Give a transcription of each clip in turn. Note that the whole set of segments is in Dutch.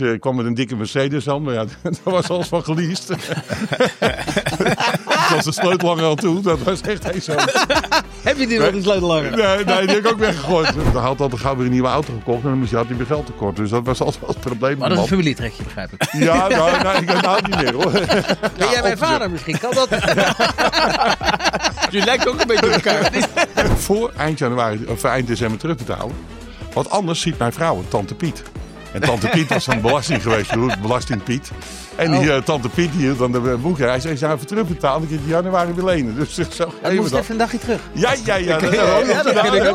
Ik kwam met een dikke Mercedes aan, maar ja, dat was alles van geleased. Zoals de sleutellanger al toe, dat was echt heel zo. Heb je die nog een sleutellanger? Nee, die heb ik ook weggegooid. Dan had altijd gauw weer een nieuwe auto gekocht en dan had hij weer geld tekort. Dus dat was altijd wel het probleem. Maar dat is een familietrekje, begrijp ik. Ja, ik nou niet meer hoor. Ben jij mijn vader misschien? Kan dat? Je lijkt ook een beetje op elkaar. Voor eind januari, of eind december terug te betalen. Want anders ziet mijn vrouw, Tante Piet. En Tante Piet was een belasting geweest, belastingpiet. En die Tante Piet die hield dan de boeken. Hij zei, even terugbetalen, ik in januari weer lenen. Dus zo Je moest even een dagje terug. Ja. Dat ken ik ook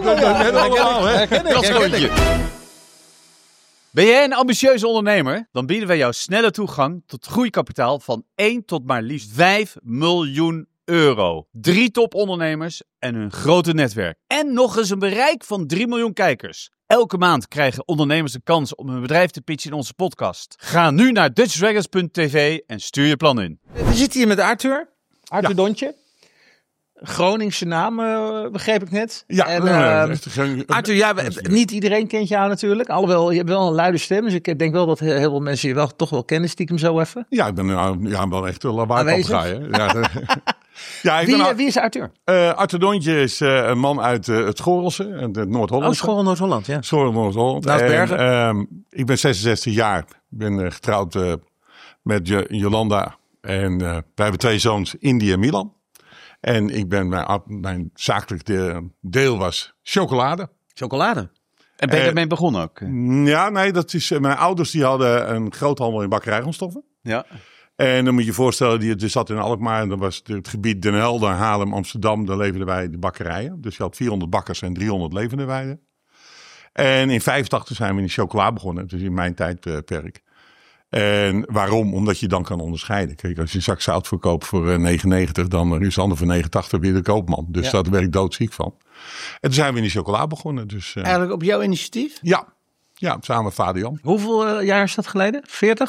wel. Ben jij een ambitieuze ondernemer? Dan bieden wij jou snelle toegang tot groeikapitaal van 1 tot maar liefst 5 miljoen euro. 3 topondernemers en hun grote netwerk. En nog eens een bereik van 3 miljoen kijkers. Elke maand krijgen ondernemers de kans om hun bedrijf te pitchen in onze podcast. Ga nu naar dutchdragons.tv en stuur je plan in. We zitten hier met Arthur. Arthur Dontje. Groningse naam, begreep ik net. Ja, en, Arthur, niet iedereen kent jou natuurlijk. Alhoewel, je hebt wel een luide stem. Dus ik denk wel dat heel veel mensen je wel toch wel kennen, stiekem zo even. Ja, ik ben wel echt een lawaai-papagaai. Wie is Arthur? Arthur Dontje is een man uit het Schorelse, het Noord-Holland. Oh, Schorel Noord-Holland, ja. Schorel Noord-Holland. Naast Bergen. Ik ben 66 jaar. Ik ben getrouwd met Jolanda. En wij hebben 2 zoons, Indy en Milan. En ik ben mijn zakelijk deel was chocolade. Chocolade? En ben je daarmee begonnen ook? Ja, nee, dat is mijn ouders die hadden een groothandel in bakkerijgrondstoffen. Ja. En dan moet je je voorstellen, die zat in Alkmaar en dat was het gebied Den Helder, Haarlem, Amsterdam. Daar leverden wij de bakkerijen. Dus je had 400 bakkers en 300 levende weiden. En in 85 zijn we in de chocola begonnen. Dus in mijn tijdperk. En waarom? Omdat je dan kan onderscheiden. Kijk, als je een zak zout verkoopt voor 99, dan is de ander voor 89 weer de koopman. Dus daar werd ik doodziek van. En toen zijn we in de chocola begonnen. Dus, eigenlijk op jouw initiatief? Ja, samen met vader Jan. Hoeveel jaar is dat geleden? 40?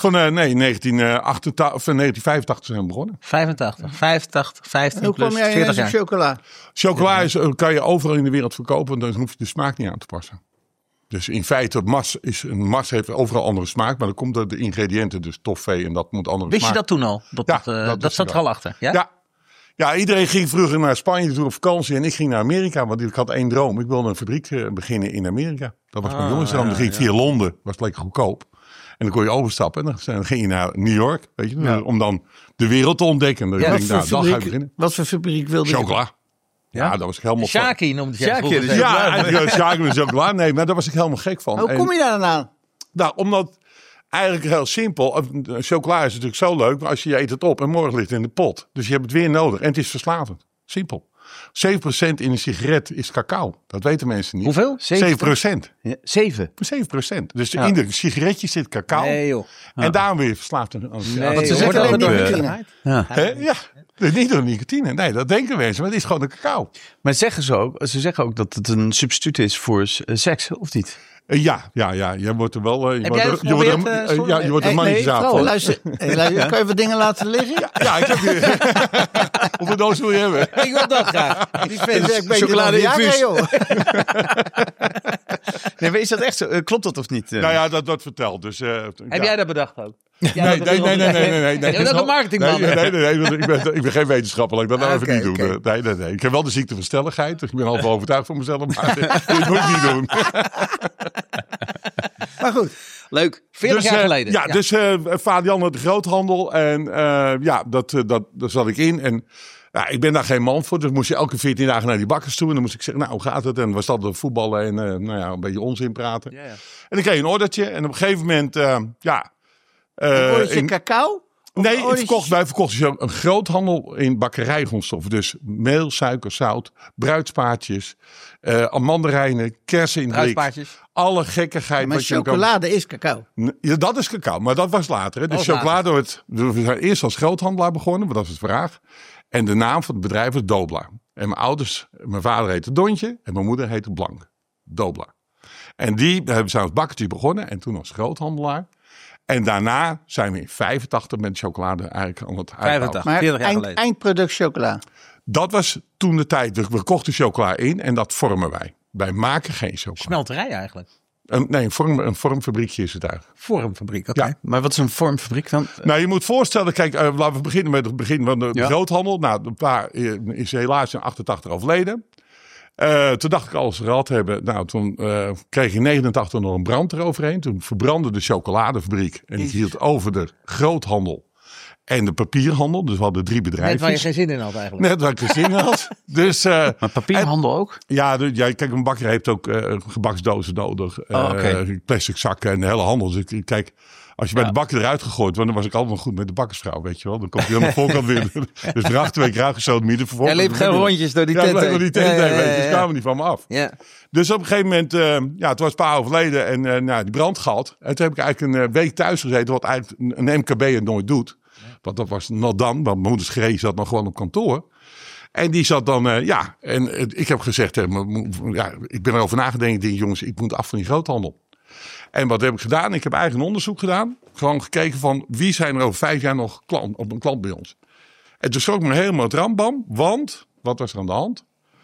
1985 zijn we begonnen. 85, 50 Hoe plus 40 jaar. Chocola? Chocola kan je overal in de wereld verkopen. Dan hoef je de smaak niet aan te passen. Dus in feite, mars heeft overal andere smaak. Maar dan komt er de ingrediënten, dus toffee en dat moet andere smaak. Wist je dat toen al? Dat zat er al achter? Ja, iedereen ging vroeger naar Spanje toe op vakantie en ik ging naar Amerika. Want ik had 1 droom. Ik wilde een fabriek beginnen in Amerika. Dat was mijn jongensdroom. Dan ging ik via Londen, was lekker goedkoop. En dan kon je overstappen en dan ging je naar New York. Weet je, om dan de wereld te ontdekken. Dan denk ik, dan ga ik beginnen. Wat voor fabriek wilde je? Chocola. Ja, daar was ik helemaal Shaki noemde je. Shaki met chocola. Nee, maar daar was ik helemaal gek van. Hoe kom je daar dan aan? Nou, omdat eigenlijk heel simpel. Chocola is natuurlijk zo leuk, maar als je eet het op en morgen ligt het in de pot. Dus je hebt het weer nodig en het is verslavend. Simpel. 7% in een sigaret is cacao. Dat weten mensen niet. Hoeveel? 7%. Ja, 7? 7%. Dus in ieder sigaretje zit cacao. Nee joh. En daarom weer verslaafd. Wat ze zeggen alleen nicotine. Niet door nicotine. Nee, dat denken mensen. Maar het is gewoon de cacao. Maar ze zeggen ook dat het een substituut is voor seks, of niet? Ja. Je wordt er wel. Je wordt er manisaat van. Luister, kan je wat dingen laten liggen? Ja, ik heb hier. Hoeveel doos wil je hebben? Ik wil dat graag. Die chocolade-infuus. Nee, maar is dat echt zo? Klopt dat of niet? Nou ja, dat wordt verteld. Dus, heb jij dat bedacht ook? Nee. Je bent ook een marketingman. Nee, ik ben geen wetenschapper. Ik dat nou even niet doen. Nee. Ik heb wel de ziekte van stelligheid. Dus ik ben half overtuigd van mezelf. Maar dit moet ik niet doen. Maar goed. Leuk. 40 jaar geleden. Ja, dus vader Jan had de groothandel. En daar zat ik in. En ik ben daar geen man voor. Dus moest je elke 14 dagen naar die bakkers toe. En dan moest ik zeggen, nou, hoe gaat het? En was dat voetballen en een beetje onzin praten. Ja. En dan kreeg je een ordertje. En op een gegeven moment, een ordertje cacao? Nee, wij verkochten een groothandel in bakkerijgrondstoffen. Dus meel, suiker, zout, bruidspaardjes, mandarijnen, kersen in blik. Alle gekkigheid. Maar chocolade is cacao. Ja, dat is cacao, maar dat was later. Hè. Dus chocolade we zijn eerst als groothandelaar begonnen, maar dat was de vraag. En de naam van het bedrijf was Dobla. En mijn vader heette Dontje en mijn moeder heette Blank. Dobla. En die zijn als bakkertje begonnen en toen als groothandelaar. En daarna zijn we in 85 met chocolade eigenlijk aan het uitbouwen. Maar 40 jaar geleden. Eindproduct chocola. Dat was toen de tijd. We kochten chocola in en dat vormen wij. Wij maken geen chocola. Smelterij eigenlijk. Een vormfabriekje is het eigenlijk. Vormfabriek, oké. Ja. Maar wat is een vormfabriek dan? Nou, je moet voorstellen, kijk, laten we beginnen met het begin van de groothandel. Nou, de pa is helaas in 88 overleden. Toen dacht ik alles gehad hebben. Nou, toen kreeg in 89 nog een brand eroverheen. Toen verbrandde de chocoladefabriek. En die hield over de groothandel en de papierhandel. Dus we hadden 3 bedrijven. Net waar je geen zin in had eigenlijk. Net waar ik geen zin in had. Dus, Maar papierhandel ook? ja, kijk, een bakker heeft ook gebaksdozen nodig. Plastic zakken en de hele handel. Dus kijk, als je bij de bakker eruit gegooid wordt, dan was ik altijd nog goed met de bakkersvrouw, weet je wel. Dan komt hij aan de voorkant weer. Dus erachter week graag gesodemieterd. Jij liep geen rondjes door die tent heen. Ja, door die tent heen. Dus kwamen niet van me af. Ja. Dus op een gegeven moment, toen was pa overleden en die brand gehad. En toen heb ik eigenlijk een week thuis gezeten, wat eigenlijk een MKB het nooit doet. Want dat was not dan, want mijn moeder Gree zat nog gewoon op kantoor. En die zat dan, en ik heb gezegd, ik ben erover nagedacht, ik denk, jongens, ik moet af van die groothandel. En wat heb ik gedaan? Ik heb eigen onderzoek gedaan. Gewoon gekeken van wie zijn er over 5 jaar nog een klant bij ons. En toen schrok me helemaal het rambam. Want, wat was er aan de hand?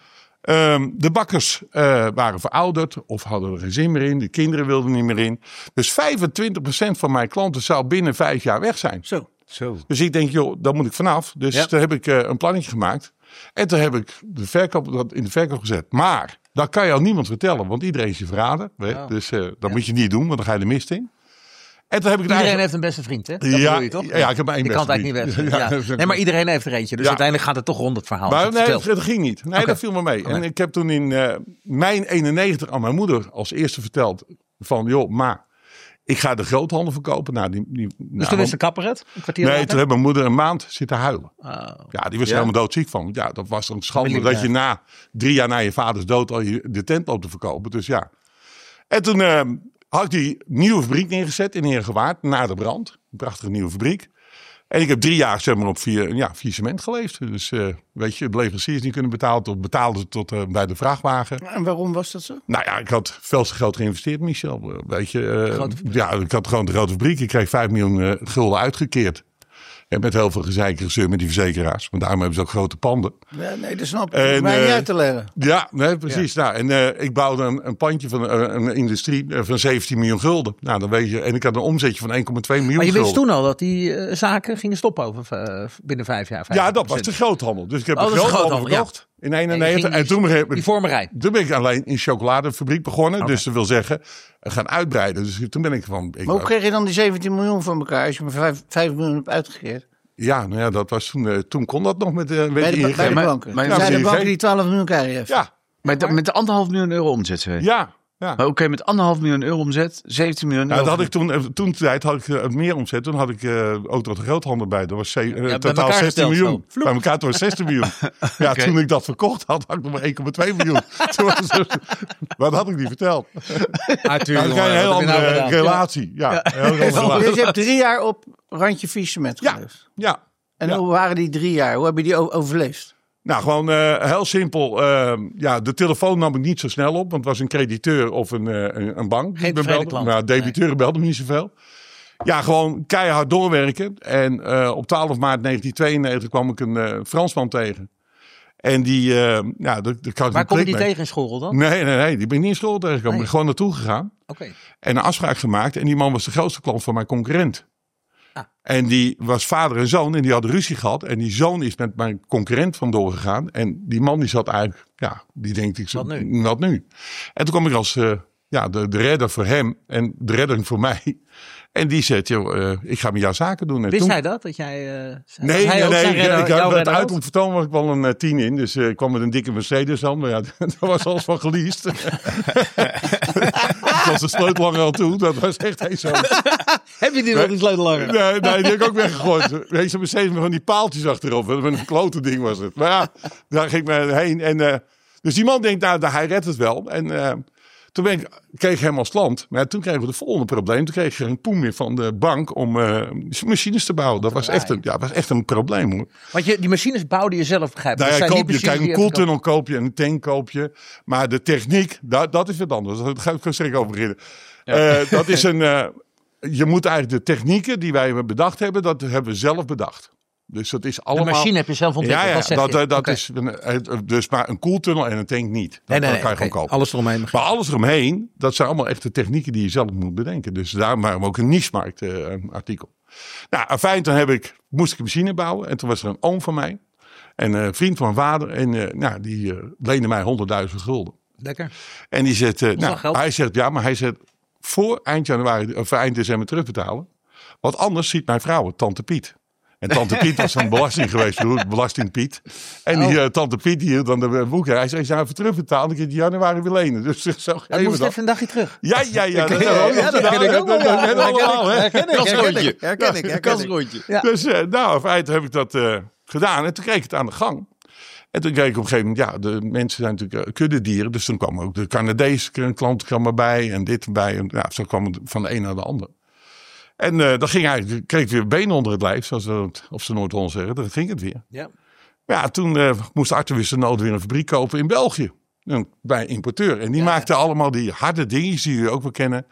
De bakkers waren verouderd of hadden er geen zin meer in. De kinderen wilden niet meer in. Dus 25% van mijn klanten zou binnen 5 jaar weg zijn. Zo. Dus ik denk, joh, daar moet ik vanaf. Dus toen heb ik een plannetje gemaakt. En toen heb ik dat in de verkoop gezet. Maar dat kan je aan niemand vertellen, want iedereen is je verrader. Ja. Dus dat moet je niet doen, want dan ga je de mist in. En toen heb ik iedereen heeft een beste vriend, hè? Dat bedoel je toch? Ja, ik heb maar één beste vriend. Je kan het eigenlijk niet weg. Nee, maar iedereen heeft er eentje. Dus uiteindelijk gaat het toch rond het verhaal. Maar nee, dat ging niet. Nee, dat viel me mee. En ik heb toen in mei 91 aan mijn moeder als eerste verteld van, joh, ma, ik ga de groothandel verkopen. Dus toen is de kapper het? Nee, toen heeft mijn moeder een maand zitten huilen. Ja, die was helemaal doodziek van. Ja, dat was een schande dat je 3 jaar na je vaders dood al de tent op te verkopen. Dus ja. En toen had ik die nieuwe fabriek neergezet in Heergewaard na de brand. Een prachtige nieuwe fabriek. En ik heb 3 jaar zeg maar op 4 cement geleefd. Dus weet je, de leveranciers niet kunnen betalen. Betaalden tot bij de vrachtwagen. En waarom was dat zo? Nou ja, ik had veel te groot geïnvesteerd, Michel. Weet je, ik had gewoon de grote fabriek. Ik kreeg 5 miljoen gulden uitgekeerd. En met heel veel gezeik en gezeur met die verzekeraars. Want daarom hebben ze ook grote panden. Ja, nee, dat snap ik. Dat is mij niet uit te leggen. Ja, nee, precies. Ja. Nou, en ik bouwde een pandje van een industrie van 17 miljoen gulden. Nou, dan weet je. En ik had een omzetje van 1,2 miljoen gulden. Maar je wist toen al dat die zaken gingen stoppen binnen 5 jaar? 5%. Ja, dat was de groothandel. Dus ik heb een groothandel verkocht in 91. En toen die vormerij. Toen ben ik alleen in chocoladefabriek begonnen. Okay. Dus dat wil zeggen, gaan uitbreiden. Dus toen ben ik van... Maar hoe kreeg je dan die 17 miljoen van elkaar als je maar 5 miljoen hebt uitgekeerd? Ja, nou ja, dat was toen kon dat nog met de ING. Bij de banken. Maar zijn de banken die 12 miljoen krijgen? Ja. Met de 1,5 miljoen euro omzet? Ja. Maar oké, met 1,5 miljoen euro omzet, 17 miljoen euro. Dat had ik toen had ik meer omzet. Toen had ik ook nog de groothandel bij. Dat was totaal 16 miljoen. Bij elkaar was 16 miljoen. Ja, okay. Toen ik dat verkocht had ik nog maar 1,2 miljoen. Maar dat had ik niet verteld. Natuurlijk. Dat is een heel andere relatie. Ja. Dus je hebt 3 jaar op randje faillissement geleefd. Ja. En hoe waren die 3 jaar? Hoe heb je die overleefd? Nou, gewoon heel simpel. De telefoon nam ik niet zo snel op. Want het was een crediteur of een bank. Geen tevreden klant. Nou, debiteuren belden me niet zoveel. Ja, gewoon keihard doorwerken. En op 12 maart 1992 kwam ik een Fransman tegen. En die... Waar kom je die tegen in school dan? Nee. Die ben ik niet in school tegengekomen. Ik ben gewoon naartoe gegaan. Okay. En een afspraak gemaakt. En die man was de grootste klant van mijn concurrent. En die was vader en zoon en die hadden ruzie gehad. En die zoon is met mijn concurrent vandoor gegaan. En die man die zat eigenlijk, die denkt, wat nu? En toen kwam ik als de redder voor hem en de redding voor mij. En die zei, ik ga met jou zaken doen. En wist hij dat? Dat jij... Nee. Ik had het uit om vertonen, was ik wel een 10 in. Dus ik kwam met een dikke Mercedes aan. Maar ja, dat was alles van geleased. Ik was de sleutel al toe. Dat was echt heel zo. Heb je die nog, die sleutel langer? Nee, die heb ik ook weggegooid. Deze Mercedes met van die paaltjes achterop. Met een klote ding was het. Maar ja, daar ging ik heen. En, dus die man denkt, hij redt het wel. En... Toen kreeg ik hem als klant. Maar toen kregen we het volgende probleem. Toen kreeg je een poen meer van de bank om machines te bouwen. Dat was echt een probleem, hoor. Want die machines bouwde je zelf, begrijp ik? Je krijgt een koeltunnel koop je en een tank koop je. Maar de techniek, dat is wat anders. Daar ga ik gewoon sterk over beginnen. Ja. Dat is je moet eigenlijk de technieken die wij bedacht hebben, dat hebben we zelf bedacht. Dus dat is De allemaal... machine heb je zelf ontwikkeld. Ja, wat zeg je? dat Oké. is dus maar een koeltunnel en een tank niet. Dat kan je oké. gewoon kopen. Alles eromheen. Maar alles eromheen, dat zijn allemaal echte technieken die je zelf moet bedenken. Dus daarom maar ook een niche-markt artikel. Nou, fijn, toen moest ik een machine bouwen. En toen was er een oom van mij. En een vriend van mijn vader. En die leende mij 100.000 gulden. Lekker. En die zegt, wel geld. hij zegt voor eind januari of eind december terugbetalen. Want anders ziet mijn vrouw, tante Piet. En tante Piet was van belasting geweest, belastingpiet. En die tante Piet die hield dan de boeken. Hij zei, als je nou even terugbetalen, dan kun je die januari weer lenen. Dus ik zo, Dan moest even een dagje terug. Ja. Dat ken ik ook. Herken ik. Kasrondje. Ja. Dus in feite heb ik dat gedaan. En toen kreeg ik het aan de gang. En toen kreeg ik op een gegeven moment, de mensen zijn natuurlijk kuddedieren. Dus toen kwam ook de Canadese klant erbij en dit erbij. En zo kwam het van de een naar de ander. En dan kreeg ik weer benen onder het lijf, zoals we het op z'n Noord-Holland zeggen. Dan ging het weer. Ja. Maar ja, toen moest Arthur weer nood weer een fabriek kopen in België. Bij een importeur. En die maakte allemaal die harde dingetjes die jullie ook wel kennen.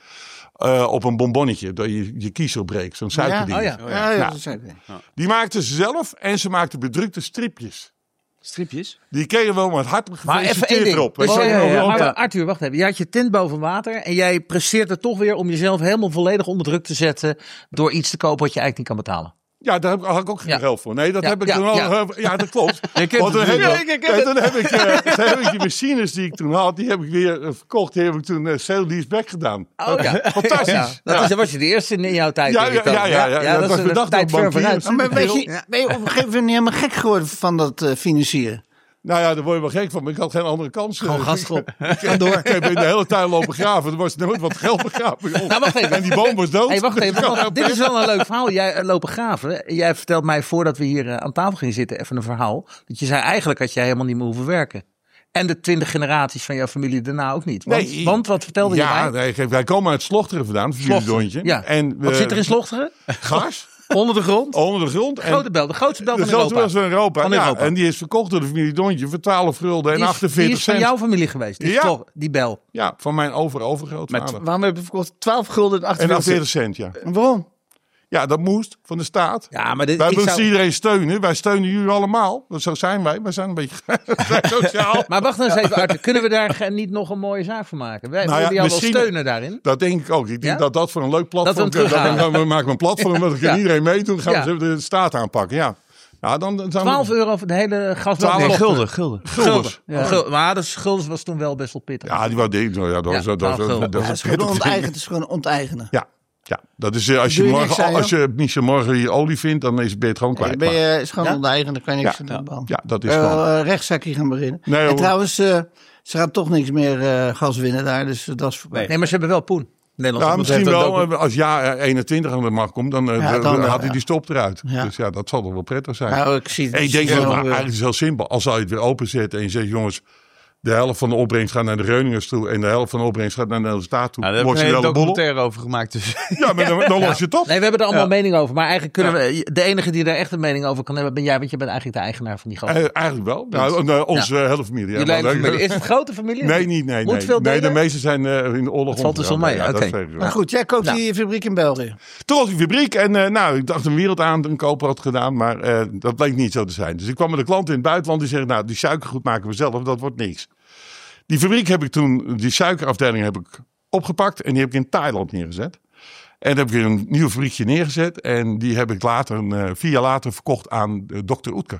Op een bonbonnetje, dat je kiezel breekt. Zo'n suikerding. Dat is zeker. Die maakten ze zelf en ze maakten bedrukte stripjes. Stripjes? Die kregen wel met hartelijk Maar even één gefeliciteerd ding. erop. Dus, Weet je? maar Arthur, wacht even. Je had je tent boven water en jij presteert er toch weer om jezelf helemaal volledig onder druk te zetten door iets te kopen wat je eigenlijk niet kan betalen. Ja, daar had ik ook geen Ja. geld voor. Nee, dat Ja, heb ik ja, toen al. ja. Ja, dat klopt. Je kent Want het toen natuurlijk. heb ik die machines die ik toen had, die heb ik weer verkocht. Die heb ik toen sale leaseback gedaan. Oh ja. Fantastisch. Dat was je de eerste in jouw tijd. Ja, denk ik dan. ja, dat was is bedacht een tijd door ver bankiers. vooruit. Maar ben je op een gegeven moment niet helemaal gek geworden van dat financieren? Nou ja, daar word je wel gek van. Maar ik had geen andere kans. Gewoon gas erop. Ga door. Ik heb in de hele tuin lopen graven. Er was nooit wat geld begraven. Nou, wacht even. En die boom was dood. Hey, wacht even. Want dit is wel een leuk verhaal. Jij lopen graven. Jij vertelt mij voordat we hier aan tafel gingen zitten even een verhaal. Dat je zei eigenlijk had jij helemaal niet meer hoeven werken. En de 20 generaties van jouw familie daarna ook niet. Want wat vertelde je mij? Nee, wij komen uit Slochteren vandaan. Familiedoontje. Ja. En Wat zit er in Slochteren? Gas. Onder de grond? Onder de grond. En Grote bel, de grootste bel de van grootste Europa. was van Europa. Van Ja, Europa. en die is verkocht door de familie Dontje voor 12 gulden en Die 48 is van cent. jouw familie geweest. Die bel. Ja, van mijn overgrootvader. Waarom heb je verkocht 12 gulden en En 48 cent, ja. En waarom? Ja, dat moest van de staat. Ja, maar dit, Wij ik moesten zou... iedereen steunen. Wij steunen jullie allemaal. Zo zijn wij. Wij zijn een beetje sociaal. Maar wacht nou eens even, Arthur. Kunnen we daar niet nog een mooie zaak van maken? Wij willen jou wel misschien- steunen daarin. Dat denk ik ook. Ik denk Ja? dat voor een leuk platform... Dat we hem terughalen. we maken een platform, dan kan Ja. iedereen meedoen. Dan gaan Ja. we de staat aanpakken, ja. Ja, dan 12 euro voor de hele gasbel. 12 Nee, gulden. Gulden. Ja. Maar de Guldens was toen wel best wel pittig. Ja, die wou dik. Ja, dat was... Ja, 12 gulden. Ja, het is gewoon onteigenen. Het is gewoon onteigenen. Ja, dat is als je Doe je morgen, niks aan, als je Michel morgen hier olie vindt, dan ben je het gewoon kwijt. Is gewoon Ja? onteigenen, dan kan je niks aan Ja. doen. Ja, dat is gewoon. Rechtszaakje gaan beginnen. Nee, en hoor. trouwens, ze gaan toch niks meer gas winnen daar, dus dat is voorbij. Nee, maar ze hebben wel poen. Nederlandse Ja, misschien bedrijf dat wel. ook- Als jaar 21 aan de macht komt, dan had hij die stop eruit. Ja. Dus ja, dat zal toch wel prettig zijn. Nou, ik zie het. En ik denk dat eigenlijk is het heel simpel. Als zou je het weer openzetten en je zegt, jongens, de helft van de opbrengst gaat naar de Reuningers toe en de helft van de opbrengst gaat naar de staat toe. Nou, daar heb Los ik je een wel de boel op. documentaire over gemaakt. Dus. Ja, maar dan los je het op. Nee, we hebben er allemaal Ja. mening over. Maar eigenlijk kunnen we... De enige die daar echt een mening over kan hebben ben jij. Want je bent eigenlijk de eigenaar van die gas. Eigenlijk wel. Nou, onze hele familie. Ja, Jullie hele maar- familie. Is het grote familie? Nee, niet. Nee, Moet nee. veel Nee, de delen? meeste zijn in de oorlog Dat valt dus wel omgegaan. mee, Ja, dat oké. zeker wel. Maar goed, jij koopt Nou. die fabriek in België. Toen was die fabriek en ik dacht een wereld aan een koper had gedaan, maar dat bleek niet zo te zijn. Dus ik kwam met de klant in het buitenland die zeggen, nou die suikergoed maken we zelf, dat wordt niks. Die fabriek heb ik toen, die suikerafdeling heb ik opgepakt en die heb ik in Thailand neergezet. En dan heb ik weer een nieuw fabriekje neergezet en die heb ik later, 4 jaar later verkocht aan Dr. Oetker.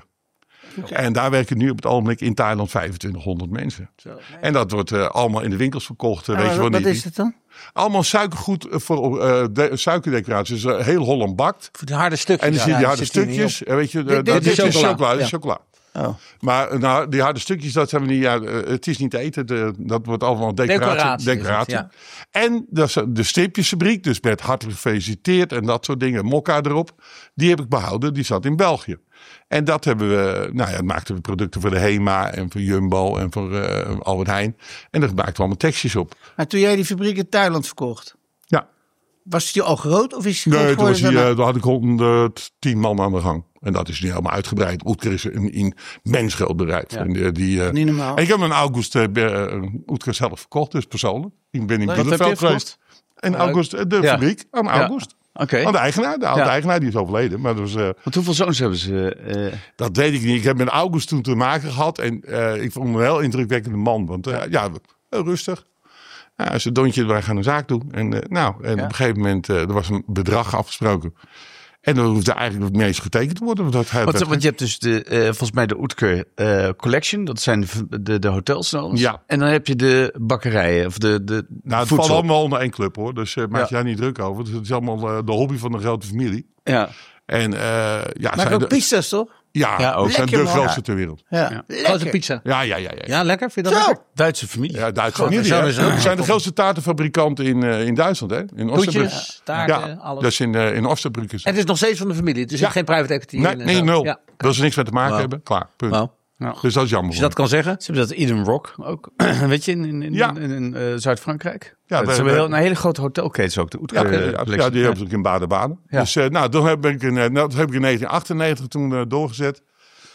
En daar werken nu op het ogenblik in Thailand 2500 mensen. En dat wordt allemaal in de winkels verkocht. Weet je wel Wat niet. is het dan? Allemaal suikergoed voor suikerdecoraties. Dus heel Holland bakt. Voor de harde stukjes. En dan zie je die harde zit hier niet stukjes. Weet je, Dit dat is is chocola. chocola. Dat is Ja. chocola. Oh. Maar nou, die harde stukjes, dat zijn we niet. Ja, het is niet te eten. Dat wordt allemaal decoratie. Decoratie is het, En dat is de stripjesfabriek, dus met hartelijk gefeliciteerd en dat soort dingen. Mokka erop. Die heb ik behouden. Die zat in België. En dat hebben we, maakten we producten voor de Hema en voor Jumbo en voor Albert Heijn. En daar maakten we allemaal tekstjes op. Maar toen jij die fabriek in Thailand verkocht, Ja. was die al groot of is die groot Nee, toen geworden daarna? daar had ik 110 man aan de gang. En dat is nu helemaal uitgebreid. Oetker is een mensgroot bedrijf. Ja. En, Niet normaal. en ik heb hem in august Oetker zelf verkocht, dus persoonlijk. Ik ben in Wat heb je Bielefeld verkocht? geweest. In august, de Ja. fabriek, aan Ja. august. Oké. Want de eigenaar, de oude eigenaar, die is overleden. Maar dat was... Want hoeveel zoons hebben ze? Dat weet ik niet. Ik heb met August toen te maken gehad. En ik vond hem een heel indrukwekkende man. Want heel rustig. Ja, zijn doontje, wij gaan een zaak doen. En op een gegeven moment, er was een bedrag afgesproken. En dan hoefde eigenlijk het meest getekend te worden. Want je hebt dus volgens mij de Oetker Collection. Dat zijn de hotels en alles. Ja. En dan heb je de bakkerijen. Of de het valt allemaal onder één club hoor. Dus maak je daar niet druk over. Dus het is allemaal de hobby van een grote familie. Ja. En maar ook pizzas toch? Ja, ook zijn de grootste ter wereld. Ja. Grote pizza. Ja. Ja, lekker. Vind je dat lekker? Duitse familie. Ja, Duitse familie. Ze zijn de grootste taartenfabrikant in Duitsland. Hè? In Osnabrück. Taarten, alles. Dus in Osnabrück. En het is nog steeds van de familie. Dus er zit geen private equity in. Nee, nul. Ja. Wil ze niks mee te maken hebben. Klaar, punt. Wow. Ja. Dus dat is jammer. Als je dat kan zeggen. Ze hebben dat Eden Rock ook. Weet je, in Zuid-Frankrijk. Ja, ze hebben een hele grote hotelketens ook. De Oetker die hebben ze ook in Baden-Baden. Ja. Dus dat heb ik in 1998 toen doorgezet.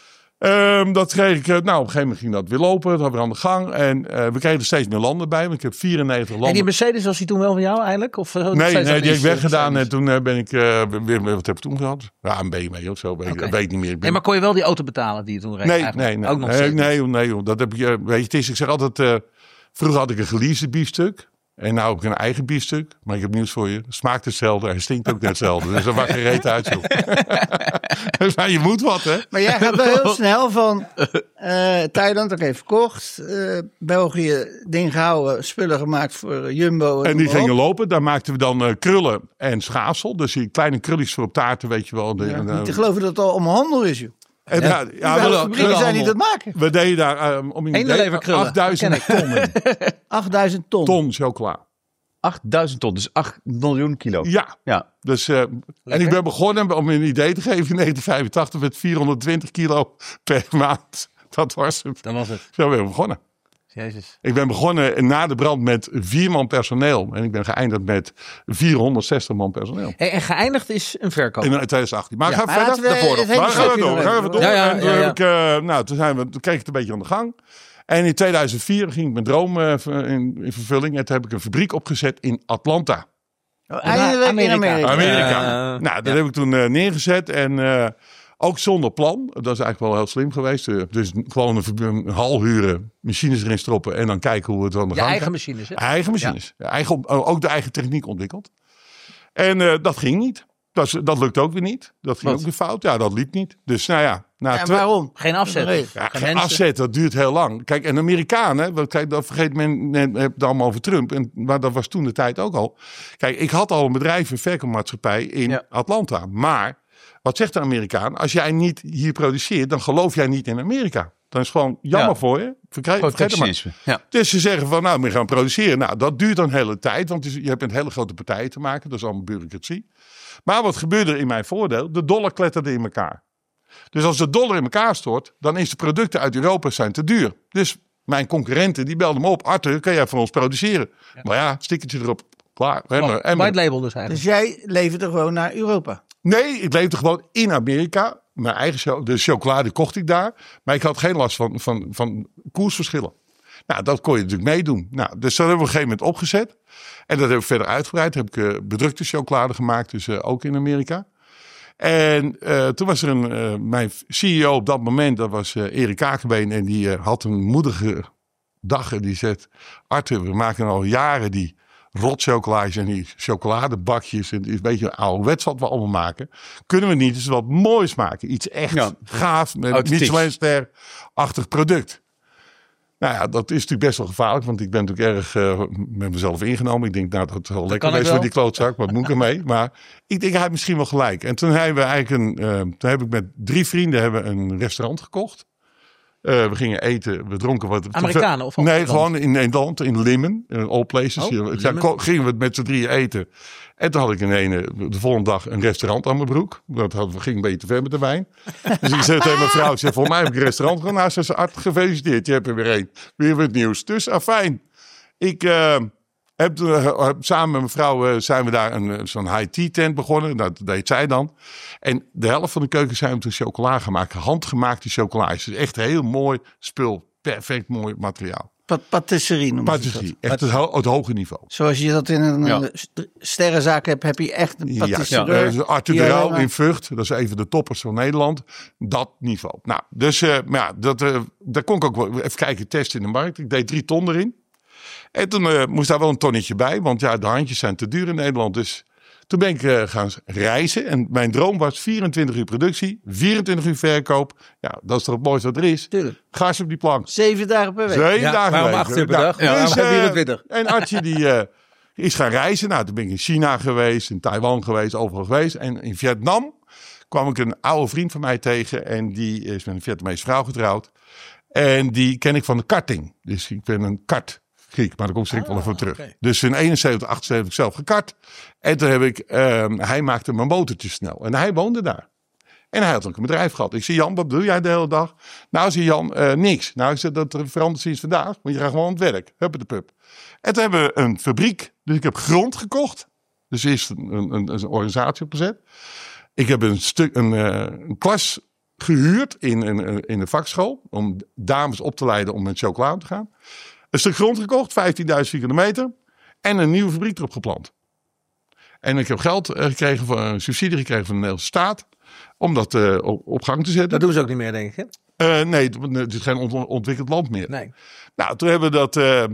Dat kreeg ik, op een gegeven moment ging dat weer lopen. Dat hadden we aan de gang. En we kregen er steeds meer landen bij. Want ik heb 94 landen. En die Mercedes was die toen wel van jou eigenlijk? Of nee, die heb ik weggedaan. En toen ben ik weer, wat heb ik toen gehad? Ja, een BMW of zo. Ik weet niet meer. Nee, maar kon je wel die auto betalen die je toen reed? Nee. Ook nog steeds? Nee. Dat heb ik, weet je, het is, ik zeg altijd, vroeger had ik een geleased biefstuk. En nou heb ik een eigen biefstuk. Maar ik heb nieuws voor je. Het smaakt hetzelfde. Hij stinkt ook net hetzelfde. Dus dat maakt geen reet uit. Dus maar je moet wat, hè? Maar jij gaat wel heel snel van Thailand, oké, verkocht. België, ding gehouden, spullen gemaakt voor Jumbo. En die gingen lopen. Daar maakten we dan krullen en schaafsel. Dus die kleine krulletjes voor op taarten, weet je wel. Niet te geloven dat het al om handel is, joh. En we zijn niet het maken. We deden daar om een idee 8000 ton. 8000 ton. Ton chocola. 8000 ton, dus 8 miljoen kilo. Ja. Dus, en ik ben begonnen, om een idee te geven, in 1985 met 420 kilo per maand. Dat was het. Dat was het. Zo ben ik begonnen. Jezus. Ik ben begonnen na de brand met 4 man personeel. En ik ben geëindigd met 460 man personeel. Hey, en geëindigd is een verkoop. In 2018. Maar Ja, ga maar verder. laten we het Gaan we door. Ja. En toen kreeg ik het een beetje aan de gang. En in 2004 ging ik mijn droom in vervulling. En toen heb ik een fabriek opgezet in Atlanta. Eindelijk in Amerika. Dat heb ik toen neergezet. En ook zonder plan. Dat is eigenlijk wel heel slim geweest. Dus gewoon een hal huren, machines erin stroppen en dan kijken hoe het aan de gang gaat. Eigen machines, hè? Eigen machines. Ja. Ook de eigen techniek ontwikkeld. En dat ging niet. Dat lukt ook weer niet. Dat ging ook weer fout. Ja, dat liep niet. Dus waarom? Geen afzet. Geen afzet, dat duurt heel lang. Kijk, en Amerikanen, dat vergeet men, heb het allemaal over Trump. Maar dat was toen de tijd ook al. Kijk, ik had al een bedrijf, een verkoopmaatschappij in Atlanta. Maar, wat zegt de Amerikaan? Als jij niet hier produceert, dan geloof jij niet in Amerika. Dan is het gewoon jammer voor je. Vergeet het maar. Ja. Dus ze zeggen van, we gaan produceren. Nou, dat duurt dan een hele tijd. Want je hebt met hele grote partijen te maken. Dat is allemaal bureaucratie. Maar wat gebeurde er in mijn voordeel? De dollar kletterde in elkaar. Dus als de dollar in elkaar stort, dan is de producten uit Europa zijn te duur. Dus mijn concurrenten die belden me op. Arthur, kan jij voor ons produceren? Ja. Maar ja, stickertje erop. Klaar. White label dus eigenlijk. Dus jij leverde gewoon naar Europa? Nee, ik leefde gewoon in Amerika. Mijn eigen de chocolade kocht ik daar. Maar ik had geen last van koersverschillen. Nou, dat kon je natuurlijk meedoen. Nou, dus dat hebben we op een gegeven moment opgezet. En dat heb ik verder uitgebreid. Heb ik bedrukte chocolade gemaakt, dus ook in Amerika. En toen was er mijn CEO op dat moment, dat was Erik Kakenbeen. En die had een moedige dag. En die zegt, Arthur, we maken al jaren die rotchocolaatjes en die chocoladebakjes. En een beetje ouderwets wat we allemaal maken. Kunnen we niet eens wat moois maken? Iets echt gaaf, met een Michelin-ster-achtig product. Nou ja, dat is natuurlijk best wel gevaarlijk, want ik ben natuurlijk erg met mezelf ingenomen. Ik denk, dat het wel lekker is voor die klootzak, wat moet ik ermee? Maar ik denk, hij heeft misschien wel gelijk. En toen hebben we eigenlijk toen heb ik met 3 vrienden een restaurant gekocht. We gingen eten, we dronken wat. Amerikanen of Nee, gewoon in Nederland, in Limmen, in all places. Gingen we met z'n 3 eten. En toen had ik de volgende dag een restaurant aan mijn broek. Dat ging een beetje te ver met de wijn. Dus ik zei tegen mijn vrouw, ik zei, voor mij heb ik een restaurant gedaan. Nou, ze zei, Art, gefeliciteerd, je hebt er weer 1. Weer wat nieuws. Dus afijn. Ik heb samen met mijn vrouw zijn we daar zo'n high-tea tent begonnen. Dat deed zij dan. En de helft van de keuken zijn we toen chocola gemaakt. Handgemaakte chocola. Het is echt een heel mooi spul. Perfect mooi materiaal. Patisserie noemen ze Patisserie. dat. Echt het hoge niveau. Zoals je dat in een Ja. sterrenzaak hebt, heb je echt een patisseur. Ja, Arthur die de alleen Rauw maar- in Vught. Dat is even de toppers van Nederland. Dat niveau. Nou, dus daar kon ik ook wel even kijken, testen in de markt. Ik deed 3 ton erin. En toen moest daar wel een tonnetje bij. Want ja, de handjes zijn te duur in Nederland. Dus toen ben ik gaan reizen. En mijn droom was 24 uur productie, 24 uur verkoop. Ja, dat is toch het mooiste wat er is. Tuurlijk. Gas op die plank. 7 dagen per week. 7 Ja, dagen waarom week. 8 uur per dag? Dus, Waarom 24? En Artje die is gaan reizen. Nou, toen ben ik in China geweest, in Taiwan geweest, overal geweest. En in Vietnam kwam ik een oude vriend van mij tegen. En die is met een Vietnamese vrouw getrouwd. En die ken ik van de karting. Dus ik ben een kartfreak, maar daar komt zeker wel even op terug. oké. Dus in 71, 78 heb ik zelf gekart. En toen heb ik, hij maakte mijn motortjes snel. En hij woonde daar. En hij had ook een bedrijf gehad. Ik zei, Jan, wat doe jij de hele dag? Nou, zei Jan, niks. Nou, ik zei, dat verandert sinds vandaag. Want je gaat gewoon aan het werk. Huppe de pup. En toen hebben we een fabriek. Dus ik heb grond gekocht. Dus eerst een organisatie opgezet. Ik heb een klas gehuurd in de vakschool. Om dames op te leiden om met chocola om te gaan. Een stuk grond gekocht, 15.000 vierkante meter. En een nieuwe fabriek erop geplant. En ik heb geld gekregen, een subsidie gekregen van de Nederlandse staat. Om dat op gang te zetten. Dat doen ze ook niet meer, denk ik. Hè? Nee, het is geen ontwikkeld land meer. Nee. Nou, toen hebben we dat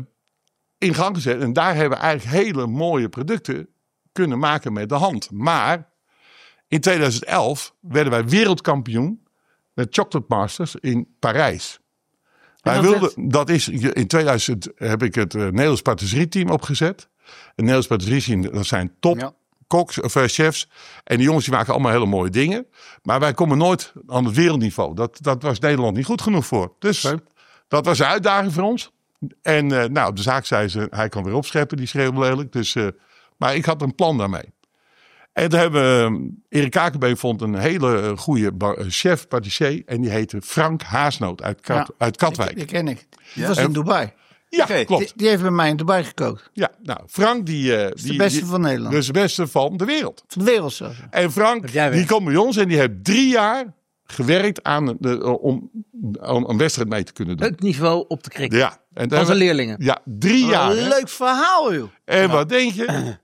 in gang gezet. En daar hebben we eigenlijk hele mooie producten kunnen maken met de hand. Maar in 2011 werden wij wereldkampioen met Chocolate Masters in Parijs. Wij wilden, dat is, in 2000 heb ik het Nederlands patisserieteam opgezet. Het Nederlands patisserieteam, dat zijn top Ja. koks of chefs. En die jongens die maken allemaal hele mooie dingen. Maar wij komen nooit aan het wereldniveau. Dat was Nederland niet goed genoeg voor. Dus dat was een uitdaging voor ons. En nou, op de zaak zei ze, hij kan weer opscheppen, die schreeuwde lelijk. Dus, maar ik had een plan daarmee. En toen hebben we, Erik Kakenbeen vond een hele goede chef patissier. En die heette Frank Haasnoot uit Katwijk. Die ken ik. Die was in Dubai. Ja, Oké. klopt. Die heeft bij mij in Dubai gekookt. Ja, nou, Frank die... Dat is de beste van Nederland. Dat is de beste van de wereld. Van de wereld zelfs. En Frank, Heb jij die weg? komt bij ons en die heeft 3 jaar gewerkt om een wedstrijd mee te kunnen doen. Het niveau op de krikken. Ja. En daar Als een hebben- leerlingen. Ja, 3 jaar. Een hè. leuk verhaal, joh. En wat denk je?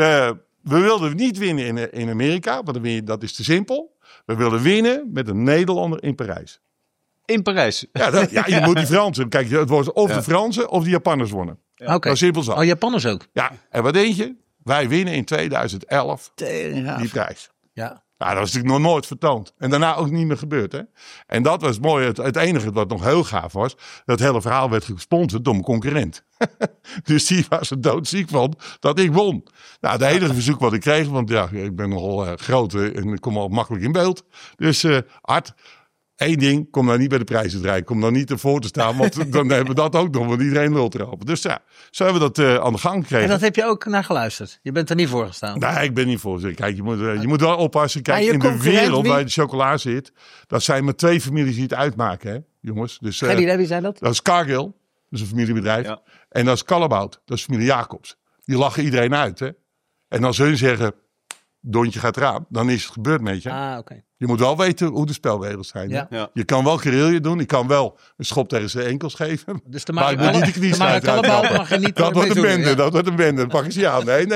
We wilden niet winnen in Amerika, want dan win je, dat is te simpel. We wilden winnen met een Nederlander in Parijs. In Parijs. Ja, je moet die Fransen. Kijk, het wordt of de Fransen of de Japanners wonnen. Oké. Dat is simpel zo. Oh, Japanners ook. Ja, en wat denk je? Wij winnen in 2011 Teringaaf. die prijs. Ja. Nou, dat was natuurlijk nog nooit vertoond. En daarna ook niet meer gebeurd. Hè? En dat was mooi. Het enige wat nog heel gaaf was. Dat hele verhaal werd gesponsord door mijn concurrent. Dus die was er doodziek van dat ik won. Nou, de enige verzoek wat ik kreeg. Want ja, ik ben nogal groot en ik kom al makkelijk in beeld. Dus Art, 1 ding. Kom nou niet bij de prijzen draaien. Kom nou niet ervoor te staan. Want dan hebben we dat ook nog. Want iedereen lult erover. Dus ja, zo hebben we dat aan de gang gekregen. En dat heb je ook naar geluisterd. Je bent er niet voor gestaan. Nee, ik ben niet voor. Kijk, je moet wel oppassen. Kijk, Maar je in de concurrent, wereld wie- waar de chocola zit, dat zijn maar 2 families die het uitmaken, hè, jongens. Dus, Geen idee, wie zijn dat? dat is Cargill, dat is een familiebedrijf. Ja. En dat is Callebaut, dat is familie Jacobs. Die lachen iedereen uit, hè. En als hun zeggen, Dontje gaat eraan, dan is het gebeurd met je. Ah, oké. Je moet wel weten hoe de spelregels zijn. hè. Ja. Ja. Je kan wel guerrilla doen, ik kan wel een schop tegen zijn enkels geven. Dus de Maar ik moet niet de knieschijf eruit trappen. mag je niet Dat wordt een meedoen, bende, ja. dat wordt een bende. Dan pakken ze je aan. Nee.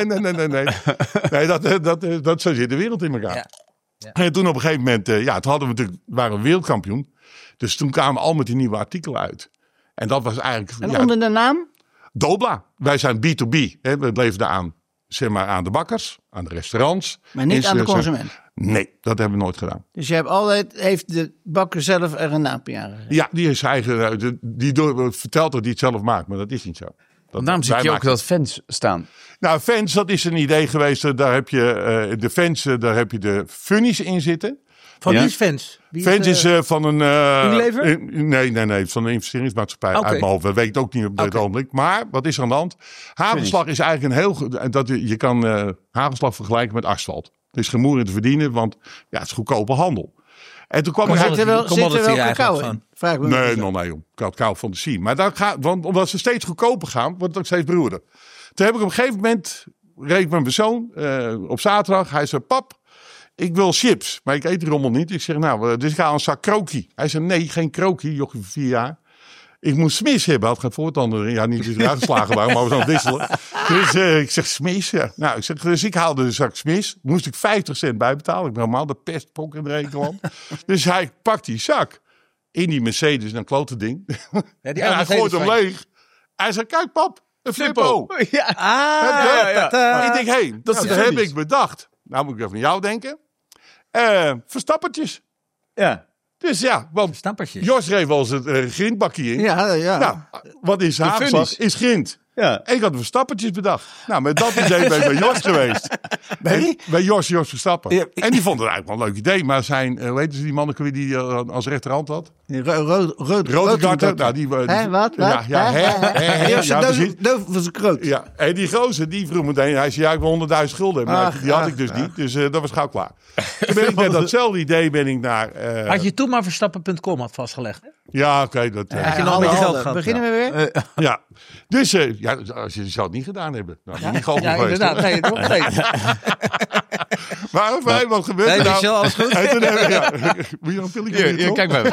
Nee, dat zo zit de wereld in elkaar. Ja. Ja. En toen op een gegeven moment, toen hadden we natuurlijk, waren we wereldkampioen. Dus toen kwamen al met die nieuwe artikelen uit. En dat was eigenlijk, En onder de naam? Dobla. Wij zijn B2B. Hè, we leverden aan, zeg maar, aan de bakkers, aan de restaurants. Maar niet aan de Zijn- consument. Nee, dat hebben we nooit gedaan. Dus je hebt heeft de bakker zelf er een naampje aan gegeven. Ja, die is eigen, vertelt dat hij het zelf maakt, maar dat is niet zo. Daarom zie wij je ook maken- dat fans staan. Nou, fans, dat is een idee geweest. Daar heb je de fans, daar heb je de funnies in zitten. Van Ja. wie is fans? Wie Fans is van een... Unilever? Nee, van een investeringsmaatschappij Oké. uit mijn hoofd. Dat weet ik ook niet op dit Oké. ogenblik. Maar wat is er aan de hand? Hagelslag is eigenlijk een heel... Je kan hagelslag vergelijken met asfalt. Het is gemoer in te verdienen, want ja, het is goedkope handel. En toen kwam er... Commodity. Zit er wel Commodity cacao eigenlijk in? Vraag ik me Nee, af. nog nee, joh. Ik had kou fantasie. Maar dat gaat, want omdat ze steeds goedkoper gaan, wordt het ook steeds beroerder. Toen heb ik op een gegeven moment, reed ik met mijn zoon op zaterdag. Hij zei, pap, ik wil chips. Maar ik eet die rommel niet. Ik zeg, nou, dus ik ga een zak krokie. Hij zei, nee, geen krokie, jochie van 4 jaar. Ik moest Smis hebben, had geen voortanden erin. Ja, niet dus eruit geslagen waren, maar we zo aan het wisselen. Dus ik zeg Smis, ja. Nou, dus ik haalde een zak Smis. Moest ik 50 cent bijbetalen. Ik ben normaal de pestpok in de rekenland. Dus hij pakt die zak in die Mercedes, een klote ding. Ja, die En hij Mercedes gooit hem van je. leeg. Hij zegt, kijk pap, een Flippo. Ja. Ik denk, hé, Dat is dat heb typisch. ik bedacht. Nou moet ik even aan jou denken. Verstappertjes. Ja. Dus ja, want Stampertjes. Jos reed wel eens het grindbakje in. Ja. Nou, wat is hagelslag? finish. Is grind. Ja. En ik had Verstappertjes bedacht. Nou, met dat idee ben ik bij Jos geweest. Bij Jos Verstappen. Ja. En die vond het eigenlijk wel een leuk idee. Maar zijn, hoe heet ze die manneke die hij als rechterhand had? Rode karten. Nou, die, Hè, wat? Ja, ja, precies. Doof van zijn kroot. Ja, en die gozer, die vroeg meteen, hij zei, ja, ik wil 100.000 schulden hebben. Maar die had ik dus niet, dus dat was gauw klaar. Toen ben ik met datzelfde idee ben ik naar... Had je toen maar Verstappen.com had vastgelegd? Hè? ja, oké, dat... Had je nog een beetje geld gehad? Beginnen we weer? ja, dus ja, als je zou het niet gedaan hebben. Nou, ja? Niet gewoon Ja, geweest, inderdaad. hoor. Nee. Maar wat gebeurt Nee, er nou? Michel, alles goed? En toen hebben moet je nog een pilletje Hier, kijk maar.